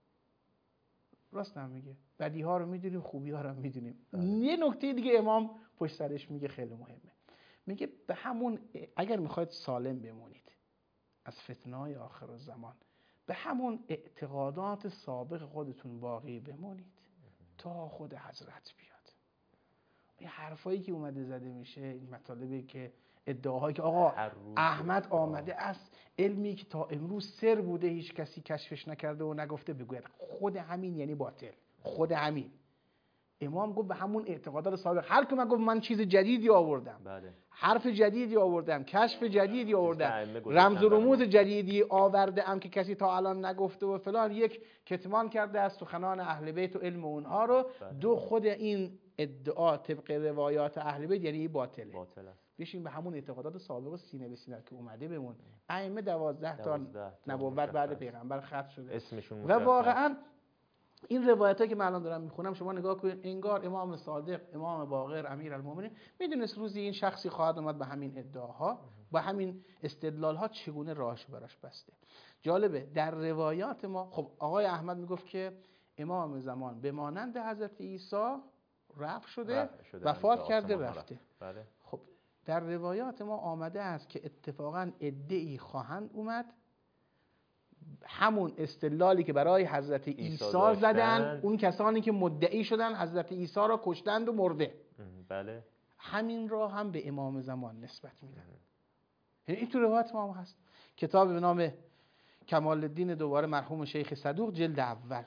راست هم میگه، بدی ها رو میدونیم، خوبی ها رو میدونیم. یه نکته دیگه امام پشت سرش میگه خیلی مهمه، میگه به همون اگر میخواید سالم بمونید از فتنه‌های آخر الزمان، به همون اعتقادات سابق خودتون باقی بمونید تا خود حضرت بیاد. این حرفایی که اومده زده میشه، این مطالبی که ادعاهایی که آقا احمد آمده است، علمی که تا امروز سر بوده هیچ کسی کشفش نکرده و نگفته بگوید، خود همین یعنی باطل. خود همین امام گفت به همون اعتقادات سابق. هر که من گفت من چیز جدیدی آوردم، بله. حرف جدیدی آوردم، کشف جدیدی آوردم، رمز و رموز جدیدی آورده ام که کسی تا الان نگفته و فلان، یک کتمان کرده از سخنان اهل بیت و علم اونها رو. دو خود این ادعا طبق روایات اهل بیت یعنی باطله. باطل است. بیشین به همون اعتقادات سابق سینه به سینه که اومده بمون. ائمه 12 تا نبوت بعد پیغمبر ختم شده اسمشون و واقعا این روایتایی که من الان دارم میخونم شما نگاه کنید، انگار امام صادق، امام باقر، امیرالمومنین میدونست روزی این شخصی خواهد اومد به همین ادعاها، با همین استدلالها چگونه راهشو براش بسته. جالبه در روایات ما، خب آقای احمد میگفت که امام زمان به مانند حضرت عیسی رفع شده، وفات کرده، رفته. بله. خب در روایات ما آمده است که اتفاقا عده‌ای خواهند اومد همون استدلالی که برای حضرت عیسی زدن، اون کسانی که مدعی شدن حضرت عیسی را کشتند و مرده، بله، همین را هم به امام زمان نسبت میدن. این تو روایت ما هم هست. کتاب به نام کمال الدین دوباره مرحوم شیخ صدوق، جلد اول،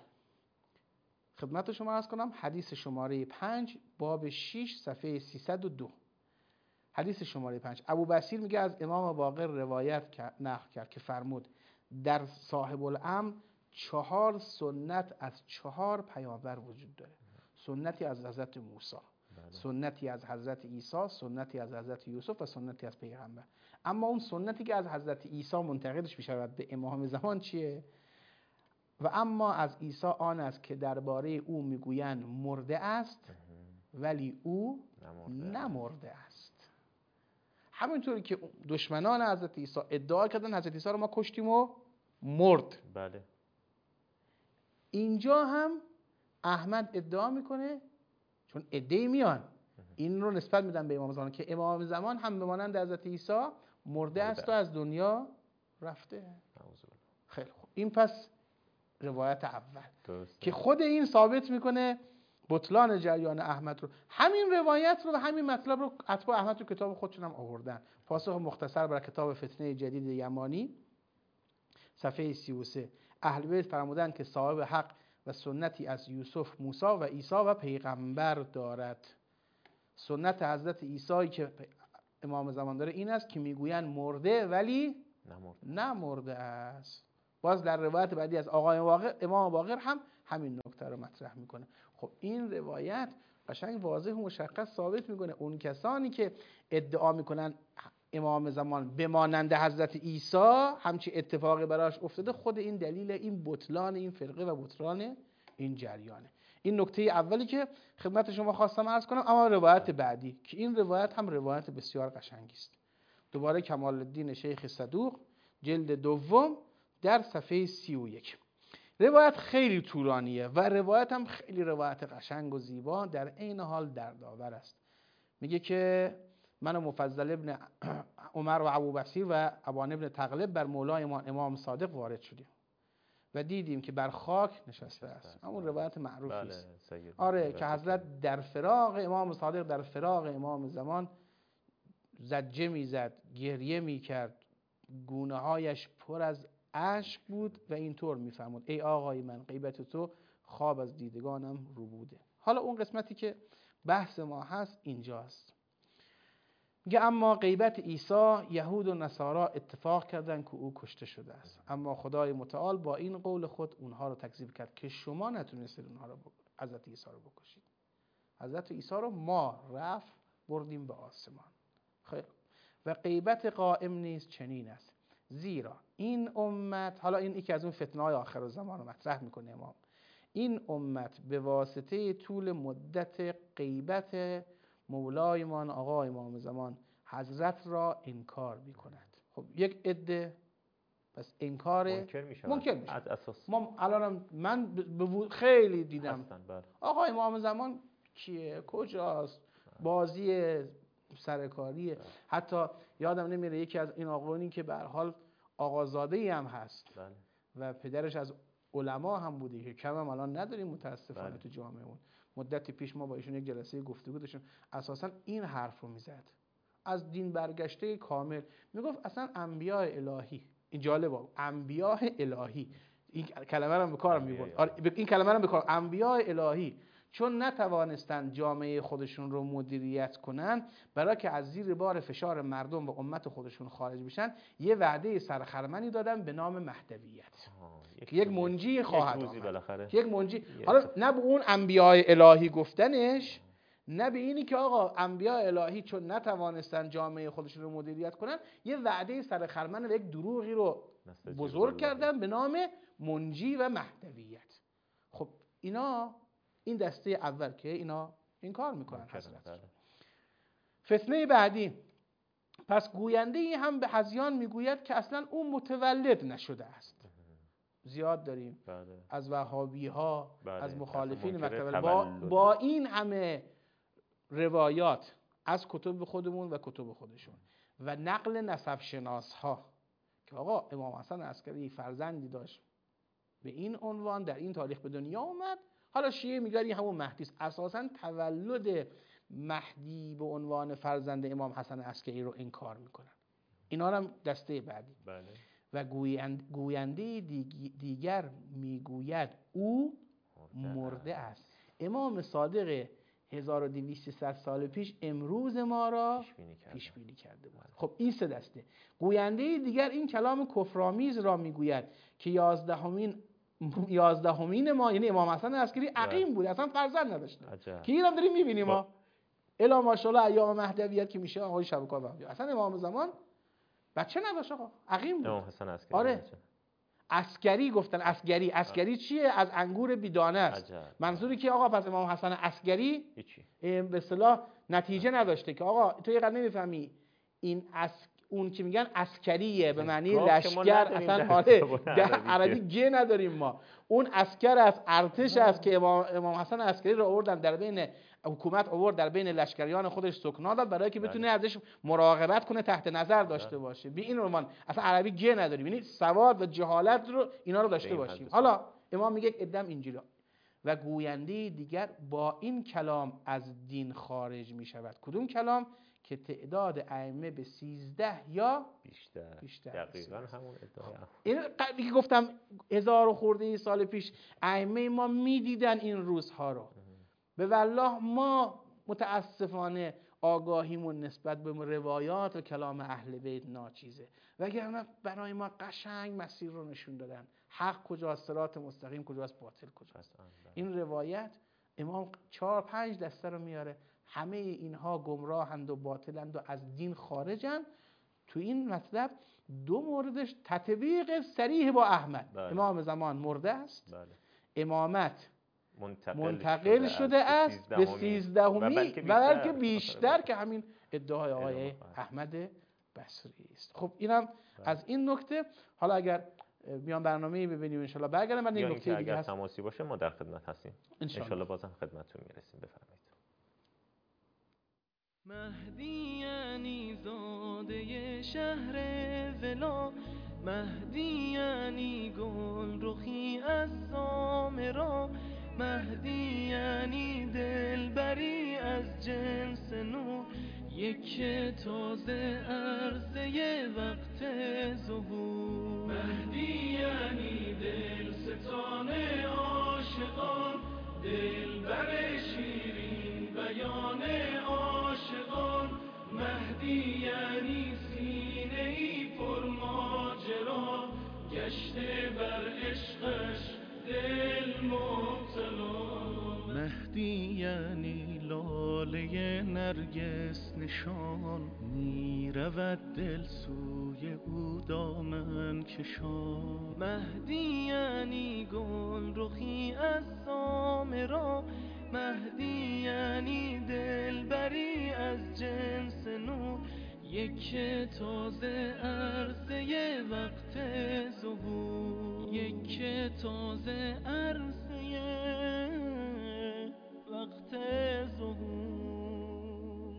خدمت شما عرض کنم، حدیث شماره 5 باب 6 صفحه 302. حدیث شماره 5 ابو بصیر میگه از امام باقر روایت نقل کرد که فرمود در صاحب الامر 4 سنت از 4 پیامبر وجود داره. سنتی از حضرت موسی، سنتی از حضرت عیسی، سنتی از حضرت یوسف و سنتی از پیغمبر. اما اون سنتی که از حضرت عیسی منتقلش میشود به امام زمان چیه؟ و اما از عیسی آن است که درباره او میگویند مرده است ولی او نمرده است. همینطوری که دشمنان حضرت عیسی ادعا کردن حضرت عیسی رو ما کشتیم و مرد، بله، اینجا هم احمد ادعا میکنه، چون ادعی میان این رو نسبت میدن به امام زمان، که امام زمان هم به مانند حضرت عیسی مرده است و از دنیا رفته. خیلی خوب، این پس روایت اول که خود این ثابت میکنه بطلان جریان احمد رو. همین روایت رو و همین مطلب رو اتباع احمد تو کتاب خودشون هم آوردن. پاسخ مختصر بر کتاب فتنه جدید یمانی صفحه 33. اهل بیت فرمودند که صاحب حق و سنتی از یوسف، موسی و عیسی و پیغمبر دارد. سنت حضرت عیسی که امام زمان داره این است که میگویند مرده ولی نمرده است. باز در روایت بعدی از آقای امام باقر هم همین نکته رو مطرح میکنه. خب این روایت قشنگ واضح و مشخص ثابت میکنه اون کسانی که ادعا میکنن امام زمان بمانند حضرت عیسی همچی اتفاقی براش افتاده، خود این دلیل این بطلان این فرقه و بطلان این جریانه. این نکته اولی که خدمت شما خواستم عرض کنم. اما روایت بعدی که این روایت هم روایت بسیار قشنگی است، دوباره کمال الدین شیخ صدوق جلد دوم در صفحه 31. روایت خیلی طولانیه و روایت هم خیلی روایت قشنگ و زیبا در عین حال دردآور است. میگه که من و مفضل ابن عمر و ابو بصیر و ابان ابن تغلب بر مولایمان امام صادق وارد شدیم و دیدیم که بر خاک نشسته است. همون روایت معروفی است. آره که حضرت در فراق امام صادق، در فراق امام زمان زجه میزد، گریه میکرد، گونه هایش پر از اشک بود و اینطور میفرمود ای آقای من، غیبت تو خواب از دیدگانم رو بوده. حالا اون قسمتی که بحث ما هست اینجاست. میگه اما غیبت عیسی یهود و نصارا اتفاق کردن که او کشته شده است، اما خدای متعال با این قول خود اونها رو تکذیب کرد که شما نتونستید اونها رو حضرت عیسی رو بکشید. حضرت عیسی رو ما رفع بردیم به آسمان. خیر. و غیبت قائم نیز چنین است، زیرا این امت، حالا این یکی از اون فتنه‌های آخر الزمان رو مطرح میکنه امام، این امت به واسطه طول مدت غیبت مولایمان آقا امام زمان حضرت را انکار می کند. خب یک عده پس انکار منکر میشه از اساس. ما الان من خیلی دیدم بله. آقا امام زمان کیه، کجاست، بازی سرکاریه. حتی یادم نمیره یکی از این آقایانی که به هر حال آقازاده‌ای هم هست بله. و پدرش از علما هم بوده که کم هم الان نداریم متاسفانه بله. تو جامعهمون. مدتی پیش ما با ایشون یک جلسه گفتگو داشتیم، اساسا این حرف رو میزد، از دین برگشته کامل. میگفت اصلا انبیاء الهی، این جالبه، انبیاء الهی، این کلمه رو به کار میبرد. آره این کلمه رو به کار، انبیاء الهی چون نتوانستند جامعه خودشون رو مدیریت کنن، برای که از زیر بار فشار مردم و امت خودشون خارج بشن، یه وعده سرخرمنی دادن به نام مهدویت که یک منجی خواهد آمد. یک منجی. حالا نه به اون انبیاء الهی گفتنش، نه به اینی که آقا انبیاء الهی چون نتوانستن جامعه خودشون رو مدیریت کنن، یه وعده سرخرمن و یک دروغی رو بزرگ کردن به نام منجی و مهدویت. خب اینا این دسته اول که اینا انکار میکنن حضرت. فتنه بعدی، پس گوینده ای هم به هذیان میگوید که اصلا اون متولد نشده است. زیاد داریم از وهابی ها، از مخالفین مکتب با این همه روایات از کتب خودمون و کتب خودشون و نقل نسب شناس ها که آقا امام حسن عسکری فرزندی داشت به این عنوان در این تاریخ به دنیا اومد. حالا شیعه میگن این همون مهدی است. اساساً تولد مهدی به عنوان فرزند امام حسن عسکری رو انکار میکنن. اینا هم دسته بعدی. بله. و گوینده دیگر میگوید او مرده است. امام صادق 1200 سال پیش امروز ما را پیش بینی کرده بود. خب این سه دسته. گوینده دیگر این کلام کفرآمیز را میگوید که 11مین ما، یعنی امام حسن عسکری عقیم بود، اصلا فرزند نداشته. که اینم داریم میبینیم ما الا ماشاءالله ایام مهدویت که میشه آقای شبکار وهابی، اصلا امام زمان بچه نداشت آقا، عقیم بود. امام حسن عسکری. آره. عسکری گفتن. عسکری چیه؟ از انگور بیدانه است. منظوری که آقا پس امام حسن عسکری به اصطلاح نتیجه نداشته که آقا تو یه قدر نمیفهمی این اون که میگن عسکریه به معنی لشکر، اصلا عربی گه نداریم ما. اون عسکر از ارتش است که امام حسن عسکری رو آوردن در بین حکومت، آورد در بین لشکریان خودش سکنا داد برای که بتونه ازش مراقبت کنه، تحت نظر داشته باشه. به این عنوان اصلا عربی گه نداریم، یعنی سواد و جهالت رو اینا رو داشته باشیم. حالا امام میگه ادم اینجوری و گوینده دیگر با این کلام از دین خارج میشود. کدوم کلام؟ که تعداد ائمه به 13 یا بیشتر. دقیقاً همون ادعا. این گفتم 1000 و خورده سال پیش ائمه ما میدیدن این روزها رو. به والله ما متاسفانه آگاهیمون نسبت به روایات و کلام اهل بیت ناچیزه، وگرنه برای ما قشنگ مسیر رو نشون دادن. حق کجاست، صراط مستقیم کجاست، باطل کجاست. این روایت امام 4-5 دسته رو میاره، همه اینها گمراهند و باطلند و از دین خارجند. تو این مطلب 2 موردش تطبیق صریح با احمد. امام زمان مرده است. امامت منتقل شده است به 13مین و بلکه بیشتر که همین ادعای آقای احمد بصری است. خب اینم از این نکته. حالا اگر بیان برنامه‌ای ببینیم ان شاءالله برگردم. من این نکته دیگه اگر تماسی باشه ما در خدمت هستیم ان شاءالله بازم خدمتتون میرسیم. بفرمایید. مهدی یعنی زاده شهر ولا، مهدی یعنی گل رخی از سامرا، مهدی یعنی دلبری از جنس نور، یک تازه عرضه وقت ظهور. مهدی یعنی دل ستان عاشقان، دلبر شیرین بیان عاشقان، مهدی یعنی سینه ای پر ماجرا، گشته بر عشقش دل مبتلا. مهدی یعنی لاله پی نرگس نشان، می رود دل سوی او دامن کشان. مهدی یعنی گل رخی از سامرا، مهدی یعنی دلبری از جنس نور، یک تازه عرصه وقت ظهور، یک تازه عرصه وقت ظهور.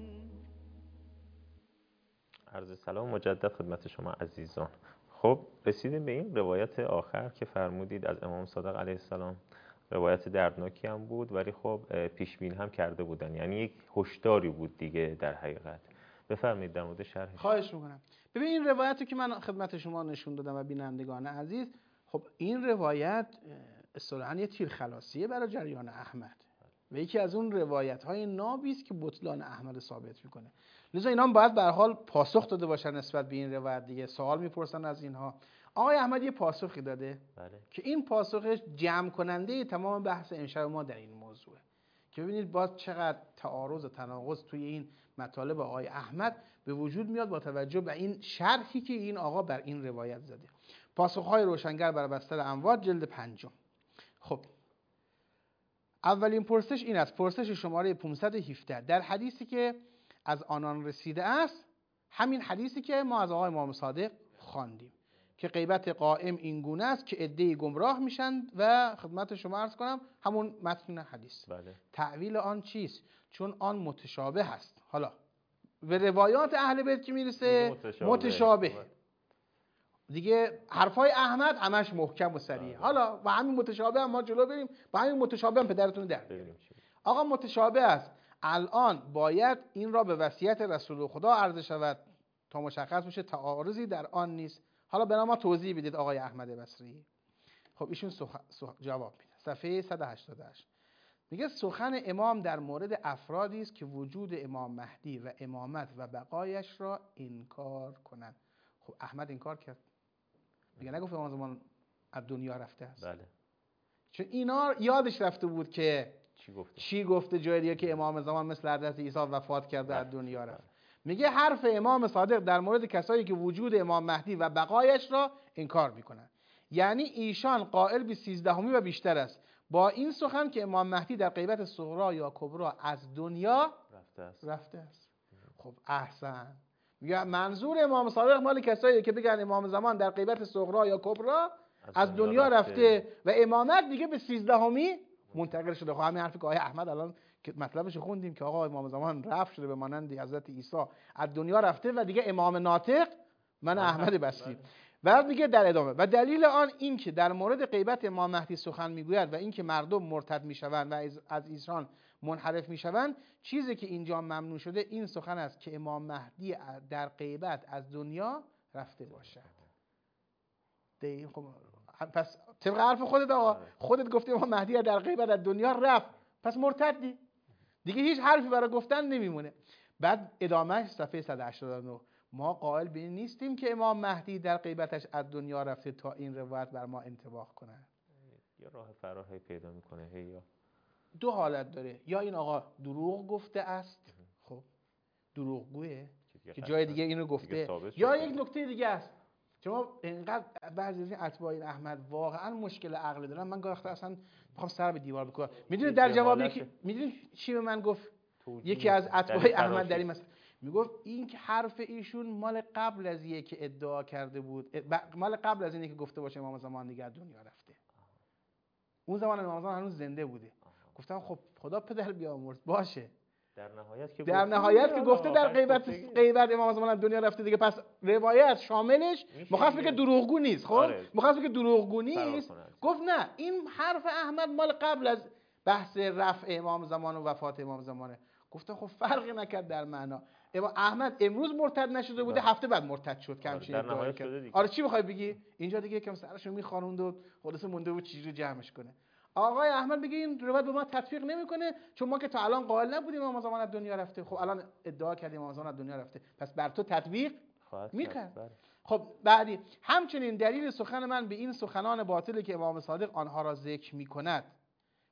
عرض سلام مجدد خدمت شما عزیزان. خب رسیدیم به این روایت آخر که فرمودید از امام صادق علیه السلام. روایت دردناکی هم بود ولی خب پیش بینی هم کرده بودن، یعنی یک هشداری بود دیگه در حقیقت. بفرمایید در مورد شرحش. خواهش میکنم. ببین این روایتی که من خدمت شما نشون دادم و بینندگان عزیز، خب این روایت اصطلاحاً یه تیر خلاصیه برای جریان احمد و یکی از اون روایت‌های نابی است که بطلان احمد ثابت میکنه. لذا اینا هم باید به هر حال پاسخ داده باشن نسبت به این روایت دیگه. سوال میپرسن از اینها. آقای احمد یه پاسخی داده بله. که این پاسخش جمع کننده تمام بحث امشب ما در این موضوعه که ببینید باز چقدر تعارض و تناقض توی این مطالب آقای احمد به وجود میاد با توجه به این شرحی که این آقا بر این روایت زده. پاسخ‌های روشنگر بر بستر اموات جلد 5. خب اولین پرسش این است، پرسش شماره 517 در حدیثی که از آنان رسیده است، همین حدیثی که ما از آقای امام صادق خواندیم که غیبت قائم این گونه است که عده‌ای گمراه میشن و خدمت شما عرض کنم همون متن حدیث. بله. تعویل آن چیست؟ چون آن متشابه هست. حالا به روایات اهل بیت که میرسه متشابه. دیگه حرفای احمد همش محکم و صریح. حالا و همین متشابه هم ما جلو بریم با همین متشابه هم پدرتون در بیاریم. آقا متشابه است، الان باید این را به وصیت رسول خدا عرضه شود تا مشخص بشه تعارضی در آن نیست. حالا به ما توضیح بدید آقای احمد بصری. خب ایشون جواب میده. صفحه 188 میگه سخن امام در مورد افرادی است که وجود امام مهدی و امامت و بقایش را انکار کنند. خب احمد انکار کرد. میگه نگفت امام زمان از دنیا رفته است. بله. چون اینا یادش رفته بود که چی گفته جای دیگه که امام زمان مثل حضرت عیسی وفات کرده از دنیا رفت. میگه حرف امام صادق در مورد کسایی که وجود امام مهدی و بقایش را انکار میکنن، یعنی ایشان قائل به 13 و بیشتر است با این سخن که امام مهدی در غیبت صغرا یا کبرا از دنیا رفته است. خب احسن. میگه منظور امام صادق مال کسایی که بگن امام زمان در غیبت صغرا یا کبرا از دنیا رفته و امامت دیگه به 13 منتقل شده. خب همین حرفی که آقای احمد الان که مطلبش خوندیم که آقا امام زمان رفت شده به مانند حضرت عیسی از دنیا رفته و دیگه امام ناطق من احمد بصری. بعد میگه در ادامه و دلیل آن این که در مورد غیبت امام مهدی سخن میگوید و این که مردم مرتد میشوند و از ایشان منحرف میشوند، چیزی که اینجا ممنوع شده این سخن است که امام مهدی در غیبت از دنیا رفته باشد. خب پس طبق حرف خودت آقا، خودت گفتی امام مهدی در غیبت از دنیا رفت، پس مرتدی دیگه، هیچ حرفی برای گفتن نمیمونه. بعد ادامهش صفحه 189 ما قائل به این نیستیم که امام مهدی در غیبتش از دنیا رفته تا این روایت بر ما انطباق کنه. یا راه فراهی پیدا میکنه. یا دو حالت داره، یا این آقا دروغ گفته است، خب دروغگویه که جای دیگه اینو گفته، یا یک نکته دیگه است. شما اینقدر بعضی از این اتباع احمد واقعا مشکل عقلی دارن، من گاهی اصلا میخوام سر به دیوار بکنم. میدونید در جوابی که میدونید چی به من گفت یکی از اتباع احمد در این مسئله؟ میگفت این که حرف ایشون مال قبل از اینه که ادعا کرده بود، مال قبل از اینه که گفته باشه امام زمان دیگه دنیا رفته. اون زمان امام زمان هنوز زنده بوده. گفتم خب خدا پدر بیامرز باشه. در نهایت که گفته در غیبت امام زمان از دنیا رفته دیگه، پس روایت شاملش مخاطب که دروغگو نیست. خب مخاطب که دروغگو نیست، گفت نه این حرف احمد مال قبل از بحث رفع امام زمان و وفات امام زمانه. گفتم خب فرقی نکرد در معنا. احمد امروز مرتد نشده بوده، هفته بعد مرتد شد که همچین ادعایی کرد. آره چی میخوای بگی؟ اینجا دیگه یکم سرشو میخواروند و خلاص مونده بود چجوری جمعش کنه. آقای احمد میگه این روایت به ما تطبیق نمیکنه چون ما که تا الان قائل نبودیم امام زمان از دنیا رفته. خب الان ادعا کردیم امام زمان از دنیا رفته، پس بر تو تطبیق میکنه. خب بعدی همچنین دلیل سخن من به این سخنان باطلی که امام صادق آنها را ذکر میکند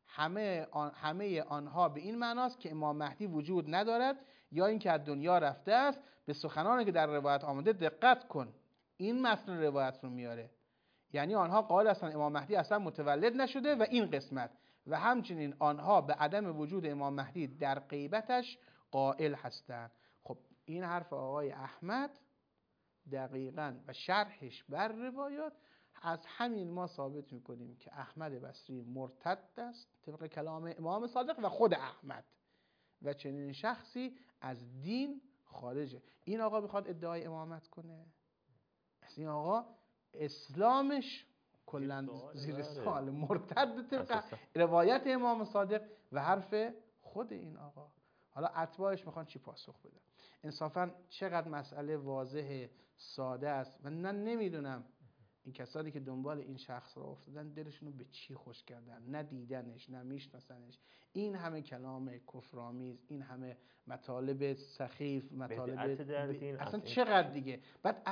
همه آنها به این معناست که امام مهدی وجود ندارد یا اینکه از دنیا رفته است. به سخنانی که در روایت آمده دقت کن. این متن روایت رو میاره، یعنی آنها قائل هستند امام مهدی اصلا متولد نشده و این قسمت، و همچنین آنها به عدم وجود امام مهدی در غیبتش قائل هستند. خب این حرف آقای احمد دقیقاً و شرحش بر روایات، از همین ما ثابت میکنیم که احمد بصری مرتد است طبق کلام امام صادق و خود احمد، و چنین شخصی از دین خارجه. این آقا بخواد ادعای امامت کنه، این آقا اسلامش کلا زیر سوال، مرتد طبق روایت امام صادق و حرف خود این آقا. حالا اتباعش میخوان چی پاسخ بدن؟ انصافا چقدر مسئله واضح ساده است و نمیدونم این کسانی که دنبال این شخص را افتادن دلشون رو به چی خوش کردن، نه دیدنش نه میشناسنش. این همه کلام کفرآمیز، این همه مطالب سخیف، مطالب اصلا چقدر دیگه. بعد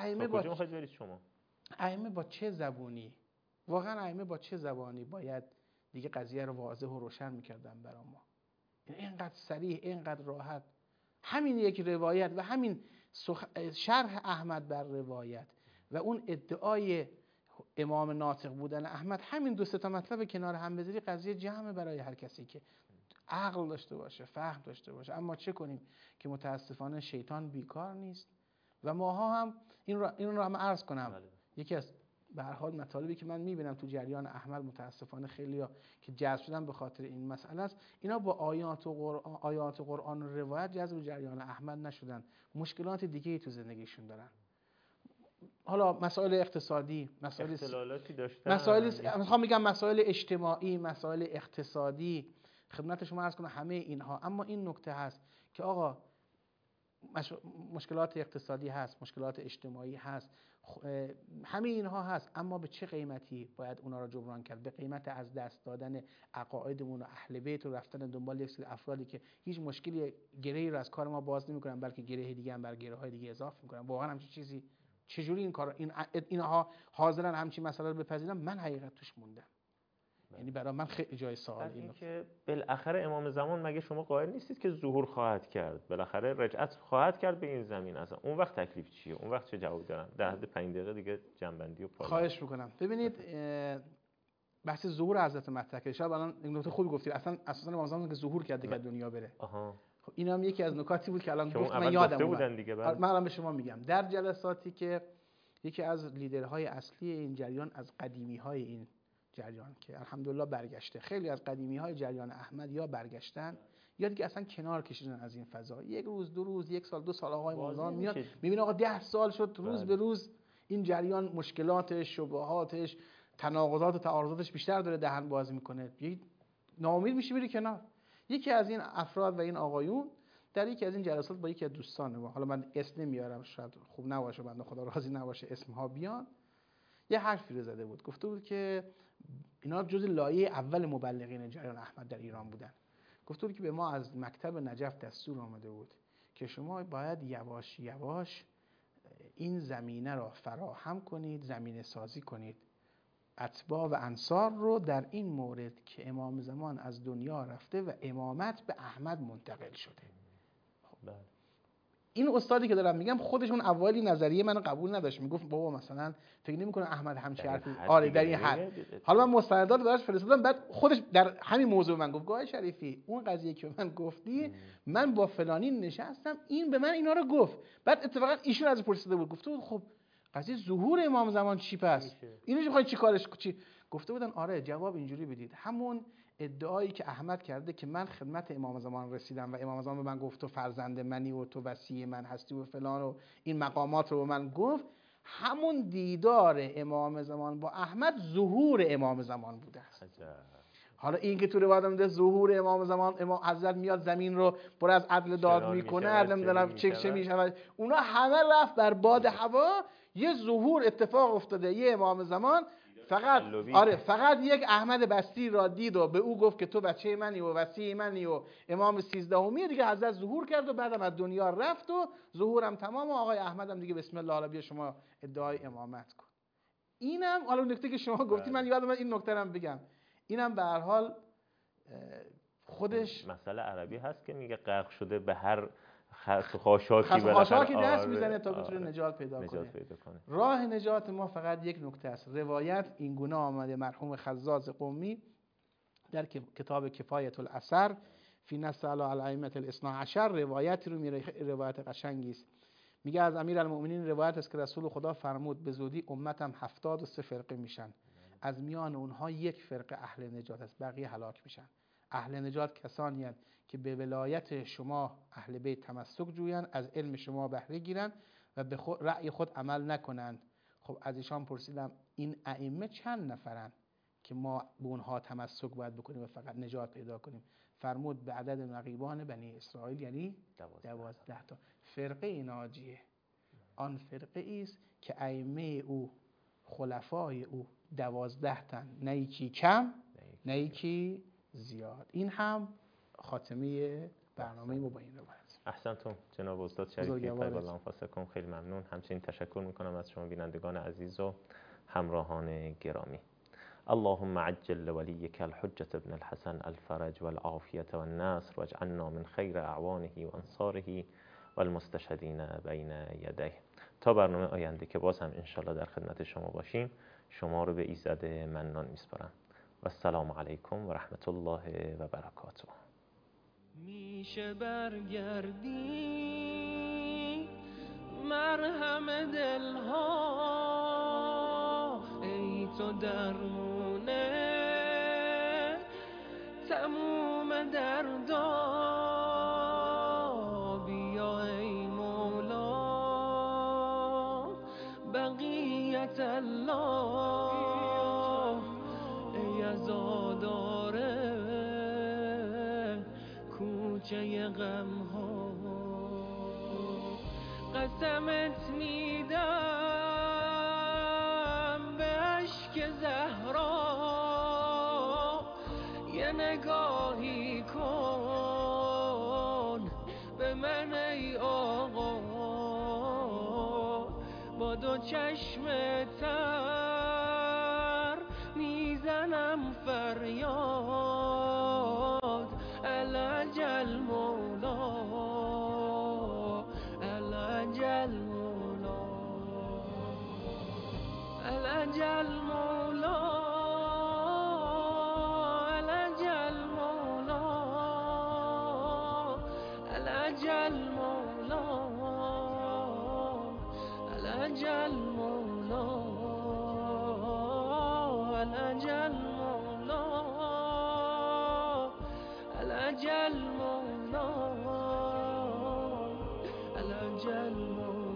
ائمه با چه زبونی، واقعا ائمه با چه زبانی باید دیگه قضیه رو واضح و روشن میکردن برای ما؟ اینقدر صریح، اینقدر راحت. همین یک روایت و همین شرح احمد بر روایت و اون ادعای امام ناطق بودن احمد، همین دو سه تا مطلب کنار هم بذاری قضیه جمعه برای هر کسی که عقل داشته باشه، فهم داشته باشه. اما چه کنیم که متاسفانه شیطان بیکار نیست و ماها هم این رو هم عرض کنم. یکی از به هر حال مطالبی که من میبینم تو جریان احمد متاسفانه خیلی‌ها که جذب شدن به خاطر این مسئله است، اینا با آیات قرآن و روایت جذب جریان احمد نشدن، مشکلات دیگه‌ای تو زندگیشون دارن. حالا مسائل اقتصادی، مسائل اختلالاتی داشتن، میخوام میگم مسائل اجتماعی، مسائل اقتصادی، خدمت شما عرض کنم همه اینها. اما این نکته هست که آقا مشکلات اقتصادی هست، مشکلات اجتماعی هست، همه اینها هست، اما به چه قیمتی باید اونا رو جبران کرد؟ به قیمت از دست دادن عقایدمون و اهل بیت و رفتن دنبال یک سری افرادی که هیچ مشکلی گرهی رو از کار ما باز نمی‌کنن، بلکه گره دیگه هم بر گره‌های دیگه اضافه می‌کنن. واقعا همچین چیزی چجوری این کارا اینها حاضرن همچین مسئله رو بپذیرن؟ من حقیقت توش موندم. یعنی برای من خیلی جای سوال اینه که بالاخره امام زمان مگه شما قائل نیستید که ظهور خواهد کرد، بالاخره رجعت خواهد کرد به این زمین؟ اصلا اون وقت تکلیف چیه؟ اون وقت چه جواب دارن؟ در حد 5 دقیقه دیگه جنبندی و پایان. خواهش میکنم. ببینید بحث ظهور حضرت مطرح که شاید الان این نکته خوبی گفتید، اساسا امام زمان که ظهور کرد دیگه دنیا بره. خب این هم یکی از نکاتی بود که الان گفت من یادم اومد. من الان به شما میگم در جلساتی که یکی از لیدرهای اصلی این جریان از قدیمی‌های این جریان که الحمدلله برگشته، خیلی از قدیمی‌های جریان احمد یا برگشتن یا دیگه اصلا کنار کشیدن از این فضا. یک روز، دو روز، یک سال، 2 سال آقای مولانا میاد میبینه آقا 10 سال شد، روز به روز این جریان مشکلاتش، شبهاتش، تناقضات و تعارضاتش بیشتر داره دهن باز میکنه، ناامید میشه میره کنار. یکی از این افراد و این آقایون در یکی از این جلسات با یکی از دوستان ما، حالا من اسم نمیارم شاید خوب نباشه، بنده خدا راضی نباشه اسمها بیان، یه حرفی رو زده بود. گفته بود که اینا جز لایه اول مبلغین جریان احمد در ایران بودن. گفته بود که به ما از مکتب نجف دستور آمده بود که شما باید یواش یواش این زمینه را فراهم کنید، زمینه سازی کنید، اتباع و انصار رو در این مورد که امام زمان از دنیا رفته و امامت به احمد منتقل شده. این استادی که دارم میگم خودشون اولی نظریه منو قبول نداشت، میگفت بابا مثلا فکر نمی‌کنه احمد همچین حرفی، آره در این حد. حالا من مستندات براش فرستادم، بعد خودش در همین موضوع من گفت گاه شریفی اون قضیه که من گفتی من با فلانی نشستم، این به من اینا رو گفت. بعد اتفاقا ایشون از پرسیده بود، گفته بود خب قضیه ظهور امام زمان چی پس؟ اینو می‌خوای چی کارش چی؟ گفته بودن آره جواب اینجوری بدید، همون ادعایی که احمد کرده که من خدمت امام زمان رسیدم و امام زمان به من گفت تو فرزند منی و تو وصی من هستی و فلان و این مقامات رو به من گفت، همون دیدار امام زمان با احمد ظهور امام زمان بوده است. حالا این که تو روایت میاد ظهور امام زمان، امام حضرت میاد زمین رو پر از عدل داد میکنه، نمیدونم چه میشه، اونا همه رفت بر باد هوا، یه ظهور اتفاق افتاده، یه امام زمان فقط یک احمد بصری را دید و به او گفت که تو بچه منی و وصی منی و امام 13 دیگه حضرت ظهور کرد و بعدم از دنیا رفت و ظهورم تمام و آقای احمدم دیگه بسم الله علی شما ادعای امامت کن. اینم حالا نکته که شما گفتی من یادم این نکته رو بگم، اینم به هر حال خودش مسئله عربی هست که میگه غرق شده به هر خاشاکی دست میزنه تا بتونه نجات پیدا کنه. راه نجات ما فقط یک نکته است. روایت این گونه آمده، مرحوم خزاز قمی در کتاب کفایت الاثر فی نص علی الائمه الاثنا عشر روایتی رو میره، روایت قشنگی است. میگه از امیرالمؤمنین روایت است که رسول خدا فرمود به زودی امتم 73 فرقه میشن، از میان اونها یک فرقه اهل نجات است، بقیه هلاک میشن. اهل نجات کسانی هستند که به ولایت شما اهل بیت تمسک جویند، از علم شما بهره گیرند و به رأی خود عمل نکنند. خب از ایشان پرسیدم این ائمه چند نفرند که ما به اونها تمسک باید بکنیم و فقط نجات پیدا کنیم؟ فرمود به عدد نقیبان بنی اسرائیل، یعنی 12 تا. فرقه ناجیه آن فرقه است که ائمه او، خلفای او 12 تن، نه یکی کم نه یکی زیاد. این هم خاتمه برنامه ما با این روایت. احسنتم جناب استاد شریفی طیب الله انفاسکم، خیلی ممنون. همچنین تشکر میکنم از شما بینندگان عزیز و همراهان گرامی. اللهم عجل لوليك الحجة ابن الحسن الفرج والعافية والنصر واجعلنا من خير اعوانه وانصاره والمستشهدين بين يديه. تا برنامه آینده که باز هم انشالله در خدمت شما باشیم، شما رو به ایزد منان میسپارم و السلام علیکم و رحمت الله و برکاته. میشه برگردی مرهم دلها، ای تو درمونه تموم دردا، بیا ای مولا بقیت الله، ای عزاداره کوچه غم ها. قسمت میدم به اشک زهرا، یه نگاهی کن به من ای آقا، با دو چشم تر میزنم فریاد، العجل مولا العجل مولا العجل مولا العجل مولا العجل مولا العجل مولا العجل مولا العجل مولا العجل مولا